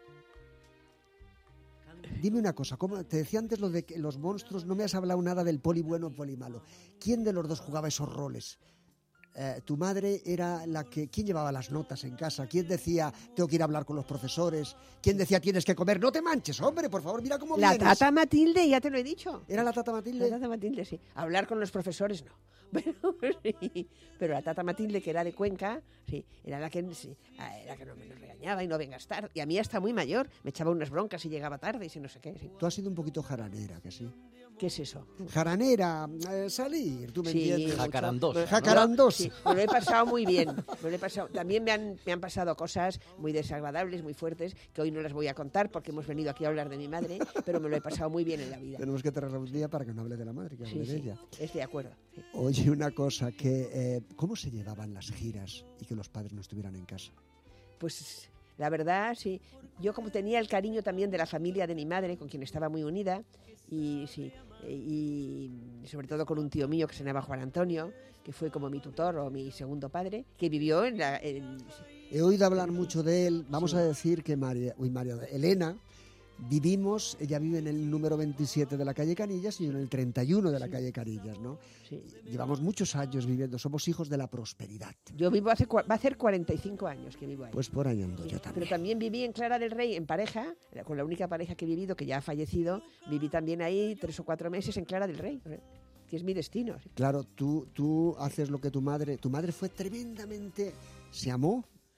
Dime una cosa, ¿cómo te decía antes lo de que los monstruos? No me has hablado nada del poli bueno o poli malo. ¿Quién de los dos jugaba esos roles? Tu madre era la que... ¿Quién llevaba las notas en casa? ¿Quién decía, tengo que ir a hablar con los profesores? ¿Quién decía, tienes que comer? No te manches, hombre, por favor, mira cómo vienes. La tata Matilde, ya te lo he dicho. ¿Era la tata Matilde? La tata Matilde, sí. Hablar con los profesores, no. Pero la tata Matilde, que era de Cuenca, sí, era la que, sí, era que no me nos regañaba y no vengas tarde. Y a mí hasta muy mayor, me echaba unas broncas y llegaba tarde y si no sé qué. Sí. Tú has sido un poquito jaranera, que sí. ¿Qué es eso? Jaranera, salir, tú me entiendes. Jacarandosa. Jacarandosa. Sí, me lo he pasado muy bien. Me lo he pasado. También me han pasado cosas muy desagradables, muy fuertes, que hoy no las voy a contar porque hemos venido aquí a hablar de mi madre, pero me lo he pasado muy bien en la vida. Tenemos que traerla un día para que no hable de la madre, que hable de ella. Estoy de acuerdo. Sí. Oye, una cosa, que ¿cómo se llevaban las giras y que los padres no estuvieran en casa? Pues la verdad, sí. Yo como tenía el cariño también de la familia de mi madre, con quien estaba muy unida, y sí, y sobre todo con un tío mío que se llamaba Juan Antonio, que fue como mi tutor o mi segundo padre, que vivió en la... He oído hablar mucho de él. Vamos a decir que Elena, ella vive en el número 27 de la calle Canillas y yo en el 31 de la calle Canillas, ¿no? Sí. Llevamos muchos años viviendo, somos hijos de la prosperidad. Yo vivo va a hacer 45 años que vivo ahí. Pues por ahí ando yo también. Pero también viví en Clara del Rey en pareja, con la única pareja que he vivido, que ya ha fallecido, viví también ahí 3 o 4 meses en Clara del Rey, que es mi destino. ¿Sí? Claro, tú haces lo que tu madre fue tremendamente, se amó.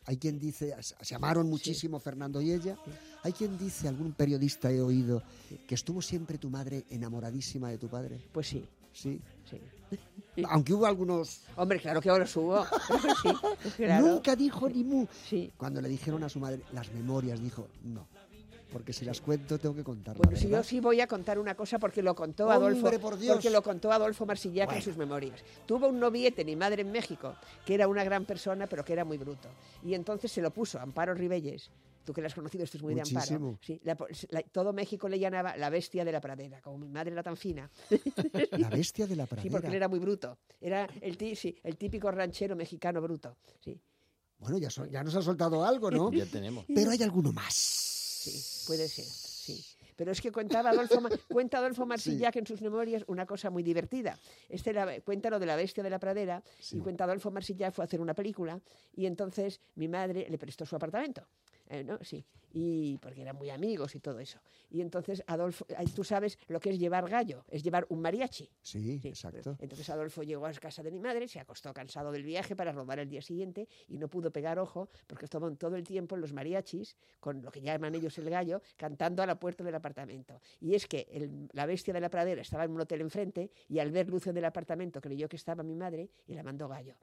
Hay quien dice, se amaron muchísimo Fernando y ella. Hay quien dice, algún periodista he oído, que estuvo siempre tu madre enamoradísima de tu padre. Pues sí. Sí. Sí. Aunque hubo algunos... Hombre, claro que ahora hubo. Sí, claro. Nunca dijo ni mu. Sí. Cuando le dijeron a su madre las memorias, dijo, no. Porque si las cuento tengo que contarlas. Bueno, si yo sí voy a contar una cosa porque lo contó Adolfo, por Dios. porque lo contó Adolfo Marsillac en sus memorias. Tuvo un noviete, mi madre en México, que era una gran persona, pero que era muy bruto. Y entonces se lo puso Amparo Ribelles. Tú que la has conocido, esto es muy Muchísimo. de Amparo. Sí, todo México le llamaba la bestia de la pradera, como mi madre era tan fina. La bestia de la pradera. Sí, porque él era muy bruto. Era el típico ranchero mexicano bruto. Sí. Bueno, ya nos ha soltado algo, ¿no? Ya tenemos. Pero hay alguno más. Sí, puede ser, sí. Pero es que cuenta Adolfo Marsillac en sus memorias una cosa muy divertida. Cuenta lo de la bestia de la pradera y cuenta Adolfo Marsillac fue a hacer una película y entonces mi madre le prestó su apartamento. ¿No? Sí, y porque eran muy amigos y todo eso. Y entonces Adolfo, tú sabes lo que es llevar gallo, es llevar un mariachi. Sí, exacto. Entonces Adolfo llegó a casa de mi madre, se acostó cansado del viaje para rodar el día siguiente y no pudo pegar ojo porque estaban todo el tiempo los mariachis, con lo que llaman ellos el gallo, cantando a la puerta del apartamento. Y es que la bestia de la pradera estaba en un hotel enfrente y al ver luces del apartamento creyó que estaba mi madre y la mandó gallo.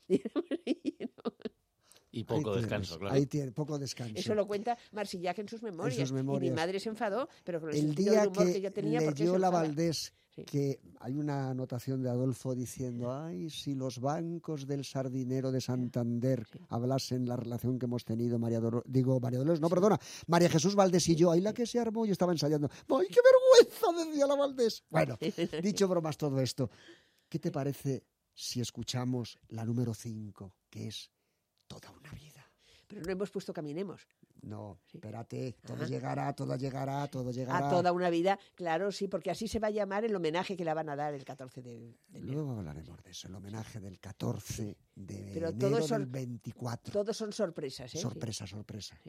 Y poco descanso, claro. Ahí tiene, poco descanso. Eso lo cuenta Marsillac en sus memorias. Y mi madre se enfadó, pero con el sentido del día humor que yo tenía, leyó la Valdés, que hay una anotación de Adolfo diciendo, ay, si los bancos del Sardinero de Santander hablasen la relación que hemos tenido María Jesús Valdés y yo, ay, la que se armó, yo estaba ensayando, ay, qué vergüenza, decía la Valdés. Bueno, dicho bromas todo esto, ¿qué te parece si escuchamos la número 5, que es Toda una vida? Pero no hemos puesto Caminemos. No, espérate, todo llegará. A toda una vida, claro, sí, porque así se va a llamar el homenaje que le van a dar el 14 de enero. Luego hablaremos de eso, el homenaje del 14 de Pero enero del 24. Todos son sorpresas, ¿eh? Sorpresa. Sí.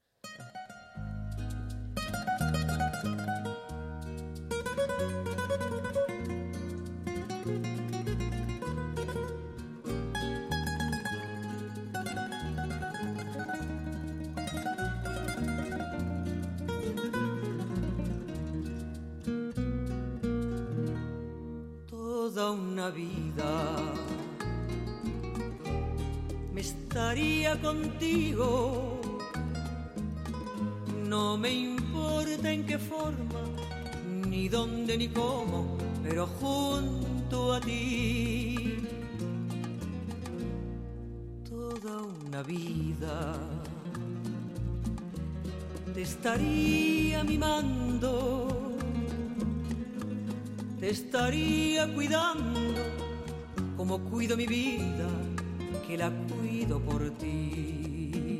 Toda una vida me estaría contigo, no me importa en qué forma, ni dónde ni cómo, pero junto a ti. Toda una vida te estaría mimando, te estaría cuidando como cuido mi vida, que la cuido por ti.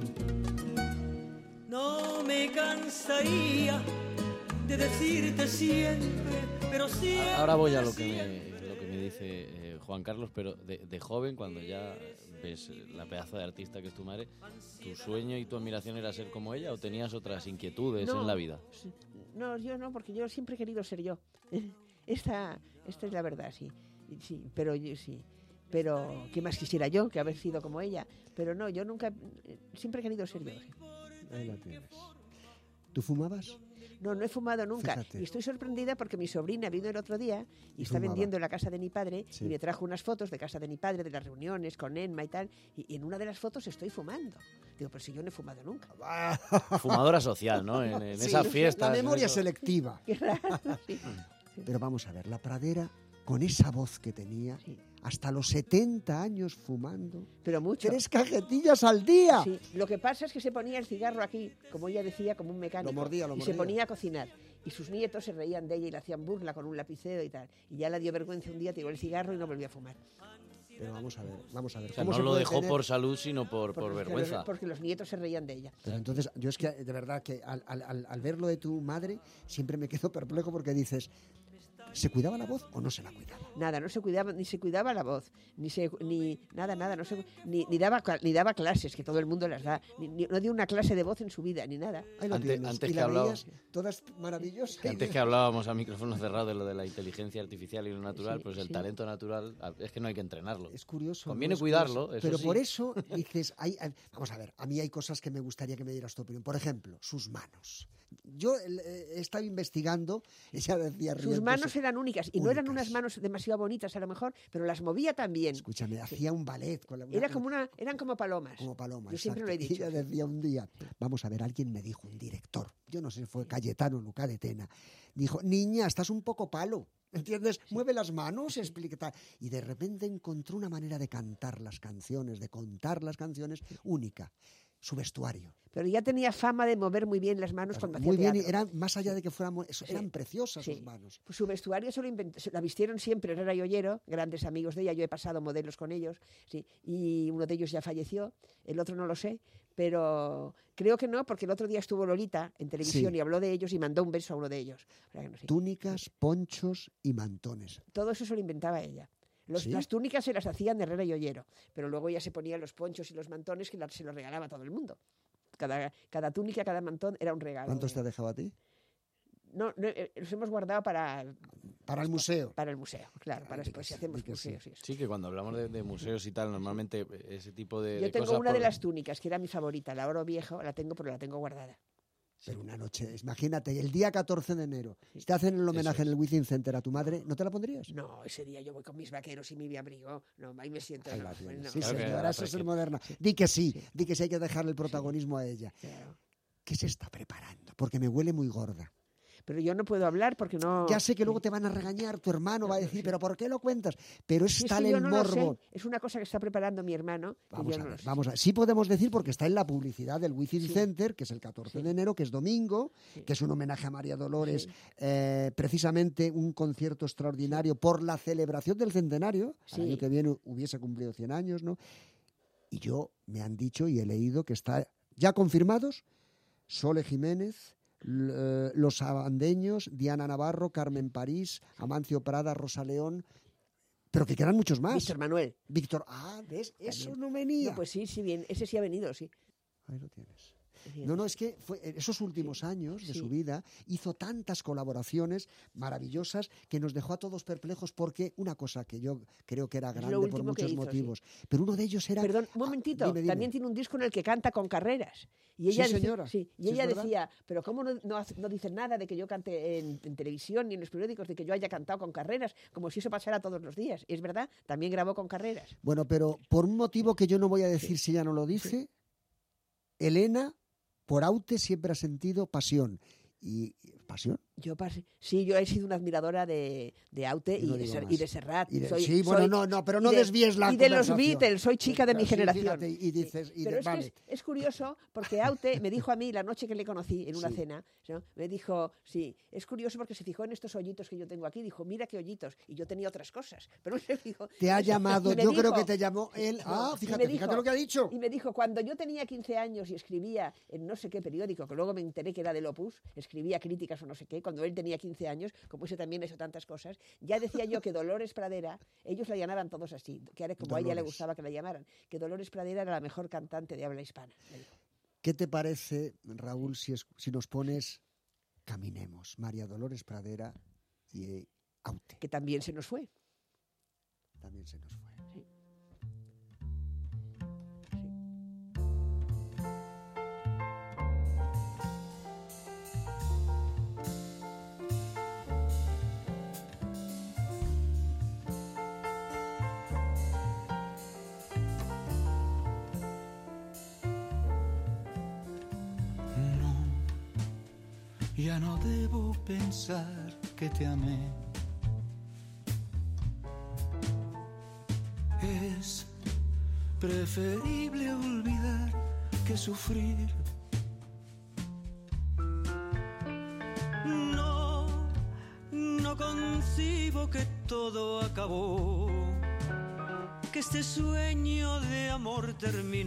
No me cansaría de decirte siempre, pero siempre. Ahora voy a lo que me dice Juan Carlos, pero de joven, cuando ya ves la pedazo de artista que es tu madre, ¿tu sueño y tu admiración era ser como ella o tenías otras inquietudes en la vida? No, yo no, porque yo siempre he querido ser yo. Esta es la verdad, sí, pero ¿qué más quisiera yo que haber sido como ella? Pero no, yo nunca, siempre he querido ser yo. Sí. Ahí la tienes. ¿Tú fumabas? No he fumado nunca. Fíjate. Y estoy sorprendida porque mi sobrina vino el otro día y está vendiendo en la casa de mi padre y me trajo unas fotos de casa de mi padre, de las reuniones con Enma y tal, y en una de las fotos estoy fumando. Digo, pero si yo no he fumado nunca. Fumadora social, ¿no? En esas fiestas. La memoria selectiva. Qué raro, sí. Pero vamos a ver, la Pradera, con esa voz que tenía, hasta los 70 años fumando. Pero mucho. 3 cajetillas al día. Sí, lo que pasa es que se ponía el cigarro aquí, como ella decía, como un mecánico. Lo mordía. Y se ponía a cocinar. Y sus nietos se reían de ella y le hacían burla con un lapicero y tal. Y ya le dio vergüenza un día, tiró el cigarro y no volvió a fumar. Pero vamos a ver. O sea, no lo dejó por salud, sino por vergüenza. Porque los nietos se reían de ella. Pero entonces, yo es que, de verdad, que al ver lo de tu madre, siempre me quedo perplejo porque dices, ¿se cuidaba la voz o no se la cuidaba? nada, no se cuidaba, ni se cuidaba la voz, ni nada, no se, ni daba clases, que todo el mundo las da, no dio una clase de voz en su vida, ni nada. Antes que hablábamos, todas maravillosas. Antes que hablábamos a micrófono cerrado de lo de la inteligencia artificial y lo natural, pues el talento natural es que no hay que entrenarlo. Es curioso. Conviene cuidarlo, eso pero sí. por eso dices, vamos a ver, a mí hay cosas que me gustaría que me dieras tu opinión. Por ejemplo, sus manos. Yo he estado investigando, ella decía sus manos eran únicas, y no eran unas manos demasiado bonitas a lo mejor, pero las movía también. Escúchame, hacía un ballet con eran como palomas. Como palomas. Yo siempre lo he dicho. Ella decía un día, vamos a ver, alguien me dijo, un director, yo no sé si fue Cayetano Luca de Tena, dijo, niña, estás un poco palo. ¿Entiendes? Mueve las manos, explica tal. Y de repente encontró una manera de cantar las canciones, de contar las canciones única. Su vestuario. Pero ya tenía fama de mover muy bien las manos cuando hacía teatro. Muy bien, eran, más allá de que fueran, eran preciosas sus manos. Pues su vestuario la vistieron siempre Herrera y Ollero, grandes amigos de ella, yo he pasado modelos con ellos, sí, y uno de ellos ya falleció, el otro no lo sé, pero creo que no, porque el otro día estuvo Lolita en televisión y habló de ellos y mandó un beso a uno de ellos. O sea, que no sé. Túnicas, ponchos y mantones. Todo eso se lo inventaba ella. Las túnicas se las hacían de Herrera y Ollero, pero luego ya se ponían los ponchos y los mantones que se los regalaba a todo el mundo. Cada túnica, cada mantón era un regalo. ¿Cuántos te ha dejado a ti? No, los hemos guardado para el museo. Para el museo, claro, para después si hacemos museos. Sí, que cuando hablamos de museos y tal, normalmente ese tipo de Yo tengo cosas una de las túnicas, que era mi favorita, la oro viejo, la tengo, pero la tengo guardada. Pero una noche, imagínate, el día 14 de enero, si te hacen el homenaje en el Wizzing Center a tu madre, ¿no te la pondrías? No, ese día yo voy con mis vaqueros y mi abrigo. No, ahí me siento. Sí, señora, eso es moderna. Di que sí, hay que dejarle el protagonismo a ella. Claro. ¿Qué se está preparando? Porque me huele muy gorda. Pero yo no puedo hablar porque no... Ya sé que luego te van a regañar, tu hermano va a decir, ¿pero por qué lo cuentas? Pero es tal el morbo. Es una cosa que está preparando mi hermano. Vamos a ver. Sí podemos decir porque está en la publicidad del Wizzing Center, que es el 14 de enero, que es domingo, que es un homenaje a María Dolores, precisamente un concierto extraordinario por la celebración del centenario. El año que viene hubiese cumplido 100 años, ¿no? Y me han dicho y he leído que está ya confirmados Sole Jiménez, los abandeños, Diana Navarro, Carmen París, Amancio Prada, Rosa León, pero que quedan muchos más. Víctor, ¿ves? Eso no venía. No, pues sí, bien, ese sí ha venido, sí. Ahí lo tienes. No, es que esos últimos años de su vida hizo tantas colaboraciones maravillosas que nos dejó a todos perplejos porque una cosa que yo creo que era grande por muchos motivos, pero uno de ellos era... Perdón, un momentito, dime. También tiene un disco en el que canta con Carreras. Y ella decía, pero ¿cómo no dices nada de que yo cante en televisión ni en los periódicos, de que yo haya cantado con Carreras, como si eso pasara todos los días? Es verdad, también grabó con Carreras. Bueno, pero por un motivo que yo no voy a decir si ella no lo dice, Elena... Por Aute siempre ha sentido pasión. ¿Y pasión? Yo he sido una admiradora de Aute y de Serrat. Pero no desvíes la conversación. Y de los Beatles, soy chica de mi generación. Fíjate, es curioso, porque Aute me dijo a mí, la noche que le conocí en una cena, ¿no? Me dijo, es curioso porque se fijó en estos hoyitos que yo tengo aquí, dijo, mira qué hoyitos, y yo tenía otras cosas. Pero se dijo, te ha llamado, yo creo que te llamó él. Fíjate lo que ha dicho. Y me dijo, cuando yo tenía 15 años y escribía en no sé qué periódico, que luego me enteré que era del Opus, escribía críticas o no sé qué, cuando él tenía 15 años, como ese también ha hecho tantas cosas, ya decía yo que Dolores Pradera, ellos la llamaban todos así, que era como a ella le gustaba que la llamaran, que Dolores Pradera era la mejor cantante de habla hispana. ¿Qué te parece, Raúl, si nos pones Caminemos, María Dolores Pradera y Aute? Que también se nos fue. También se nos fue. Sí. Ya no debo pensar que te amé. Es preferible olvidar que sufrir. No concibo que todo acabó, que este sueño de amor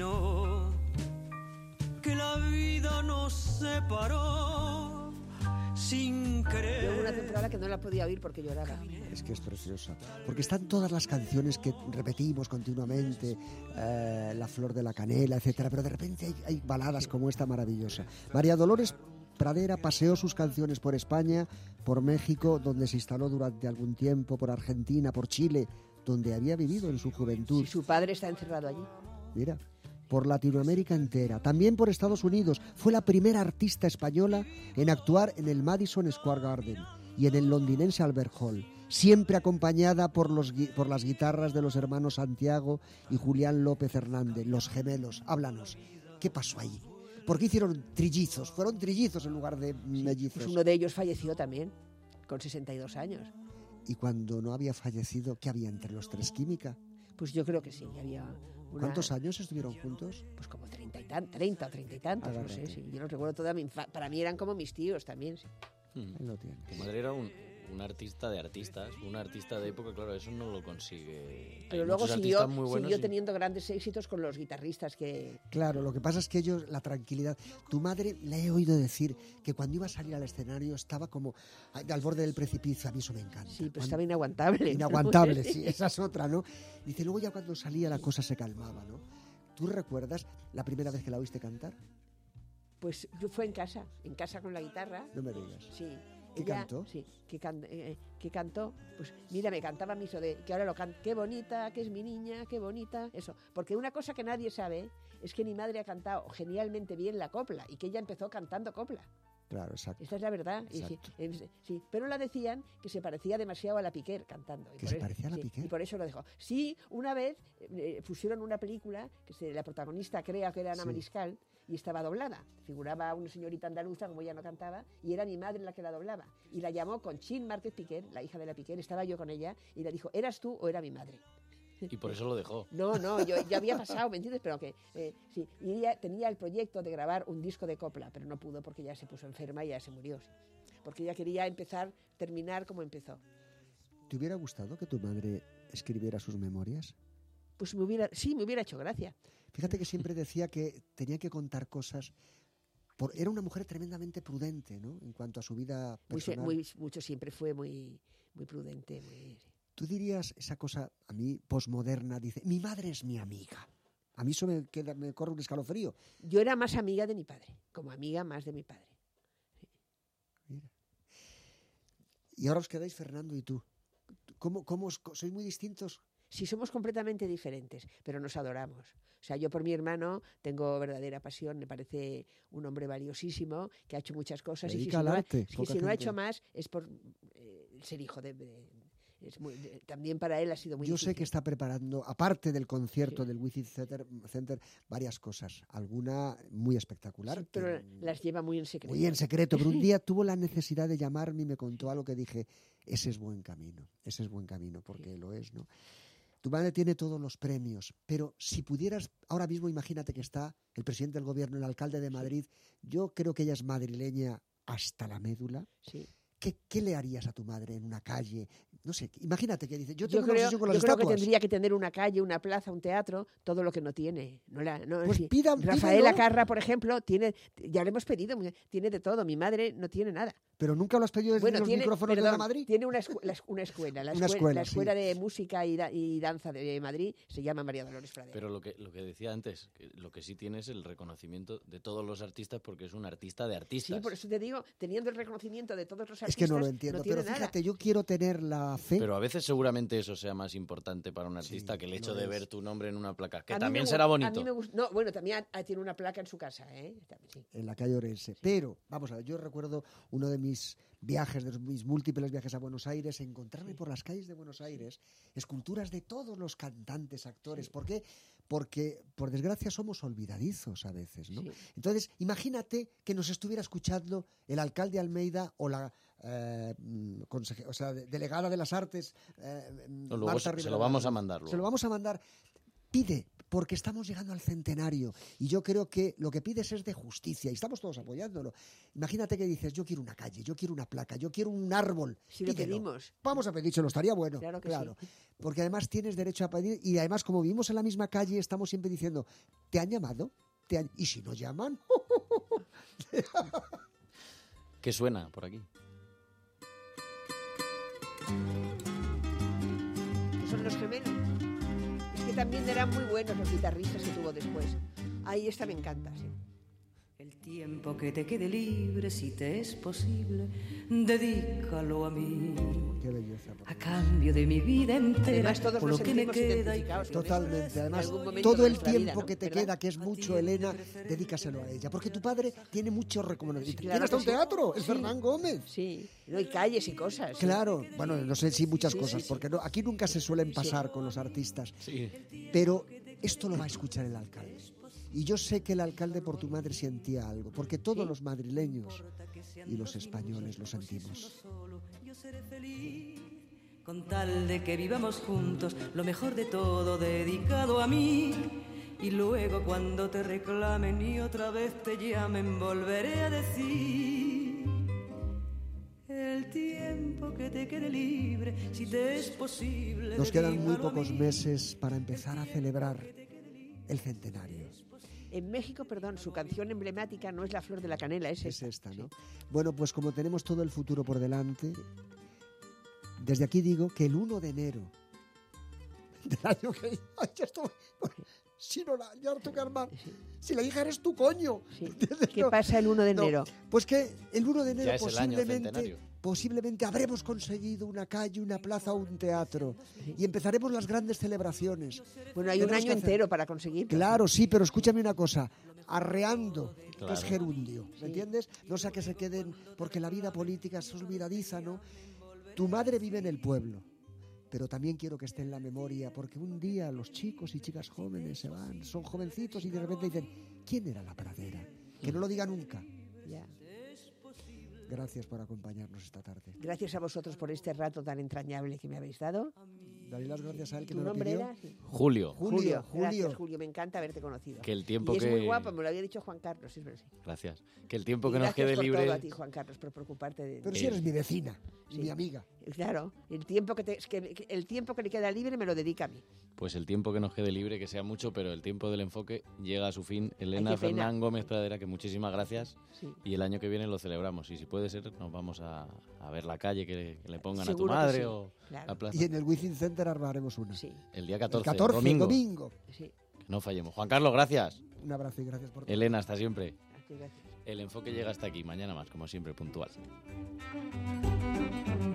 terminó, que la vida nos separó, sin querer. Hubo una temporada que no la podía oír porque lloraba. Es que es preciosa, porque están todas las canciones que repetimos continuamente, La flor de la canela, etcétera, pero de repente hay baladas como esta maravillosa. María Dolores Pradera paseó sus canciones por España, por México, donde se instaló durante algún tiempo, por Argentina, por Chile, donde había vivido en su juventud. Sí, su padre está encerrado allí. Mira, por Latinoamérica entera, también por Estados Unidos. Fue la primera artista española en actuar en el Madison Square Garden y en el londinense Albert Hall, siempre acompañada por las guitarras de los hermanos Santiago y Julián López Hernández, los gemelos. Háblanos, ¿qué pasó ahí? ¿Por qué hicieron trillizos? Fueron trillizos en lugar de mellizos. Pues uno de ellos falleció también, con 62 años. Y cuando no había fallecido, ¿qué había entre los tres? ¿Química? Pues yo creo que sí, había... ¿Cuántos años estuvieron juntos? Pues como 30 o 30 y tantos, no sé. Sí. Yo no recuerdo toda mi infancia. Para mí eran como mis tíos también, sí. Lo tiene. Tu madre era un artista de artistas, un artista de época, claro, eso no lo consigue. Pero Hay luego muchos siguió artistas muy buenos teniendo grandes éxitos con los guitarristas que... Claro, lo que pasa es que ellos, la tranquilidad... Tu madre, le he oído decir que cuando iba a salir al escenario estaba como al borde del precipicio. A mí eso me encanta. Sí, pero estaba inaguantable. Inaguantable, sí, esa es otra, ¿no? Dice, luego ya cuando salía la cosa se calmaba, ¿no? ¿Tú recuerdas la primera vez que la oíste cantar? Pues yo fue en casa con la guitarra. No me digas. Sí. ¿Qué cantó? Sí, ¿qué cantó? Pues mira, me cantaba miso de que ahora lo canto. Qué bonita, que es mi niña, qué bonita. Eso. Porque una cosa que nadie sabe es que mi madre ha cantado genialmente bien la copla y que ella empezó cantando copla. Claro, exacto. Esta es la verdad. Y sí, pero la decían que se parecía demasiado a la Piquer cantando. ¿Que se parecía a la Piquer? Y por eso lo dejó. Sí, una vez pusieron una película que la protagonista creo que era Ana Mariscal y estaba doblada. Figuraba una señorita andaluza, como ella no cantaba, y era mi madre la que la doblaba. Y la llamó Conchín Márquez Piquer, la hija de la Piquer, estaba yo con ella, y le dijo, ¿eras tú o era mi madre? Y por eso lo dejó. No, yo ya había pasado, ¿me entiendes? Pero que sí. Y ella tenía el proyecto de grabar un disco de copla, pero no pudo porque ya se puso enferma y ya se murió. Sí. Porque ella quería terminar como empezó. ¿Te hubiera gustado que tu madre escribiera sus memorias? Pues me hubiera hecho gracia. Fíjate que siempre decía que tenía que contar cosas. Era una mujer tremendamente prudente, ¿no? En cuanto a su vida personal. Mucho siempre fue muy prudente. ¿Tú dirías esa cosa a mí posmoderna? Dice, mi madre es mi amiga. A mí eso me corre un escalofrío. Yo era más amiga de mi padre, como amiga más de mi padre. Sí. Mira. Y ahora os quedáis Fernando y tú. ¿Cómo sois muy distintos? Sí, somos completamente diferentes, pero nos adoramos. O sea, yo por mi hermano tengo verdadera pasión, me parece un hombre valiosísimo, que ha hecho muchas cosas. Y si no ha hecho más es por ser hijo también para él ha sido muy difícil. Yo sé que está preparando, aparte del concierto del Wizzing Center, varias cosas. Alguna muy espectacular. Sí, pero las lleva muy en secreto. Muy en secreto, pero un día tuvo la necesidad de llamarme y me contó algo que dije, ese es buen camino, porque lo es, ¿no? Tu madre tiene todos los premios, pero si pudieras, ahora mismo imagínate que está el presidente del gobierno, el alcalde de Madrid, yo creo que ella es madrileña hasta la médula. Sí. ¿Qué le harías a tu madre en una calle? No sé, imagínate que dice, yo creo que tendría que tener una calle, una plaza, un teatro, todo lo que no tiene. Pues sí. Rafael Rafaela Carra, por ejemplo, ya le hemos pedido, tiene de todo. Mi madre no tiene nada. ¿Pero nunca lo has pedido desde los micrófonos de la Madrid? Tiene una escuela. La escuela de música y danza de Madrid se llama María Dolores Pradera. Pero lo que decía antes, lo que sí tiene es el reconocimiento de todos los artistas porque es un artista de artistas. Sí, por eso te digo, teniendo el reconocimiento de todos los artistas. Es que no lo entiendo, pero fíjate, yo quiero tener la fe. Pero a veces seguramente eso sea más importante para un artista que el hecho de ver tu nombre en una placa, que también será bonito. A mí me gusta. No, bueno, también tiene una placa en su casa, ¿eh? Sí. En la calle Orense. Sí. Pero, vamos a ver, yo recuerdo uno de mis mis múltiples viajes a Buenos Aires, encontrarme por las calles de Buenos Aires esculturas de todos los cantantes, actores. Sí. ¿Por qué? Porque, por desgracia, somos olvidadizos a veces, ¿no? Sí. Entonces, imagínate que nos estuviera escuchando el alcalde Almeida o la delegada de las artes. Luego se lo vamos a mandar. Se lo vamos a mandar. Pide, porque estamos llegando al centenario y yo creo que lo que pides es de justicia y estamos todos apoyándolo. Imagínate que dices, yo quiero una calle, yo quiero una placa, yo quiero un árbol. Si lo pedimos. Vamos a pedírselo, estaría bueno. Claro que sí. Porque además tienes derecho a pedir y además como vivimos en la misma calle estamos siempre diciendo, ¿te han llamado? Y si no llaman... ¿Qué suena por aquí? Son los gemelos. Es que también eran muy buenos los guitarristas que tuvo después. Ahí esta me encanta, sí. El tiempo que te quede libre, si te es posible, dedícalo a mí. Qué belleza. A cambio de mi vida entera, Además, todos por nos lo que me sentimos queda. identificados con Totalmente. esto, en Además, algún momento todo de el nuestra tiempo vida, ¿no? que te ¿Verdad? queda, que es mucho, Elena, dedícaselo a ella. Porque tu padre tiene mucho reconocimiento. Claro Tiene hasta que un sí. teatro, es Sí. Fernán Gómez. Sí, no hay calles y cosas. Claro, bueno, no sé si muchas Sí, cosas, sí. porque aquí nunca se suelen pasar con los artistas. Pero esto lo va a escuchar el alcalde. Y yo sé que el alcalde por tu madre sentía algo, porque todos los madrileños y los españoles lo sentimos. Con tal de que vivamos juntos, lo mejor de todo dedicado a mí. Y luego cuando te reclamen y otra vez te llamen, volveré a decir: el tiempo que te quede libre, si te es posible. Nos quedan muy dedícalo a pocos mí. meses para empezar a celebrar el centenario. En México, perdón, su canción emblemática no es La Flor de la Canela, es esta, ¿no? Bueno, pues como tenemos todo el futuro por delante, desde aquí digo que el 1 de enero del año que... Ay, ya estoy... Si no la... Ya tengo que armar. Si la hija eres tú, coño. ¿Qué pasa el 1 de enero? Pues que el 1 de enero Ya es el año centenario. posiblemente habremos conseguido una calle, una plaza o un teatro. Y empezaremos las grandes celebraciones. Bueno, hay un Tenemos año que hacer- entero para conseguirlo. Claro, sí, pero escúchame una cosa. Arreando, que es Claro. gerundio, ¿me entiendes? No sea que se queden, porque la vida política es olvidadiza, ¿no? Tu madre vive en el pueblo, pero también quiero que esté en la memoria, porque un día los chicos y chicas jóvenes se van, son jovencitos y de repente dicen, ¿quién era la Pradera? Que no lo diga nunca. Ya. Gracias por acompañarnos esta tarde. Gracias a vosotros por este rato tan entrañable que me habéis dado. Daré las gracias a él que ¿Tu me lo nombre pidió. era? Sí. Julio. Gracias, Julio. Me encanta haberte conocido. Que el tiempo y es que- muy guapo, me lo había dicho Juan Carlos, es verdad. Sí. Gracias. Que el tiempo Y que nos gracias quede por libre... todo a ti, Juan Carlos, por preocuparte de... Pero si eres mi vecina, mi amiga. Claro, el tiempo el tiempo que le queda libre me lo dedica a mí. Pues el tiempo que nos quede libre, que sea mucho, pero el tiempo del enfoque llega a su fin. Elena Ay, qué pena. Fernán Gómez Pradera, que muchísimas gracias. Sí. Y el año que viene lo celebramos. Y si puede ser, nos vamos a ver la calle que le pongan Seguro a que tu madre sí, o claro. la plaza. Y en el Wizzing Center armaremos una. El día 14, El 14, domingo. domingo. Sí. Que no fallemos. Juan Carlos, gracias. Un abrazo y gracias por todo. Elena, hasta siempre. Gracias. El enfoque llega hasta aquí. Mañana más, como siempre, puntual.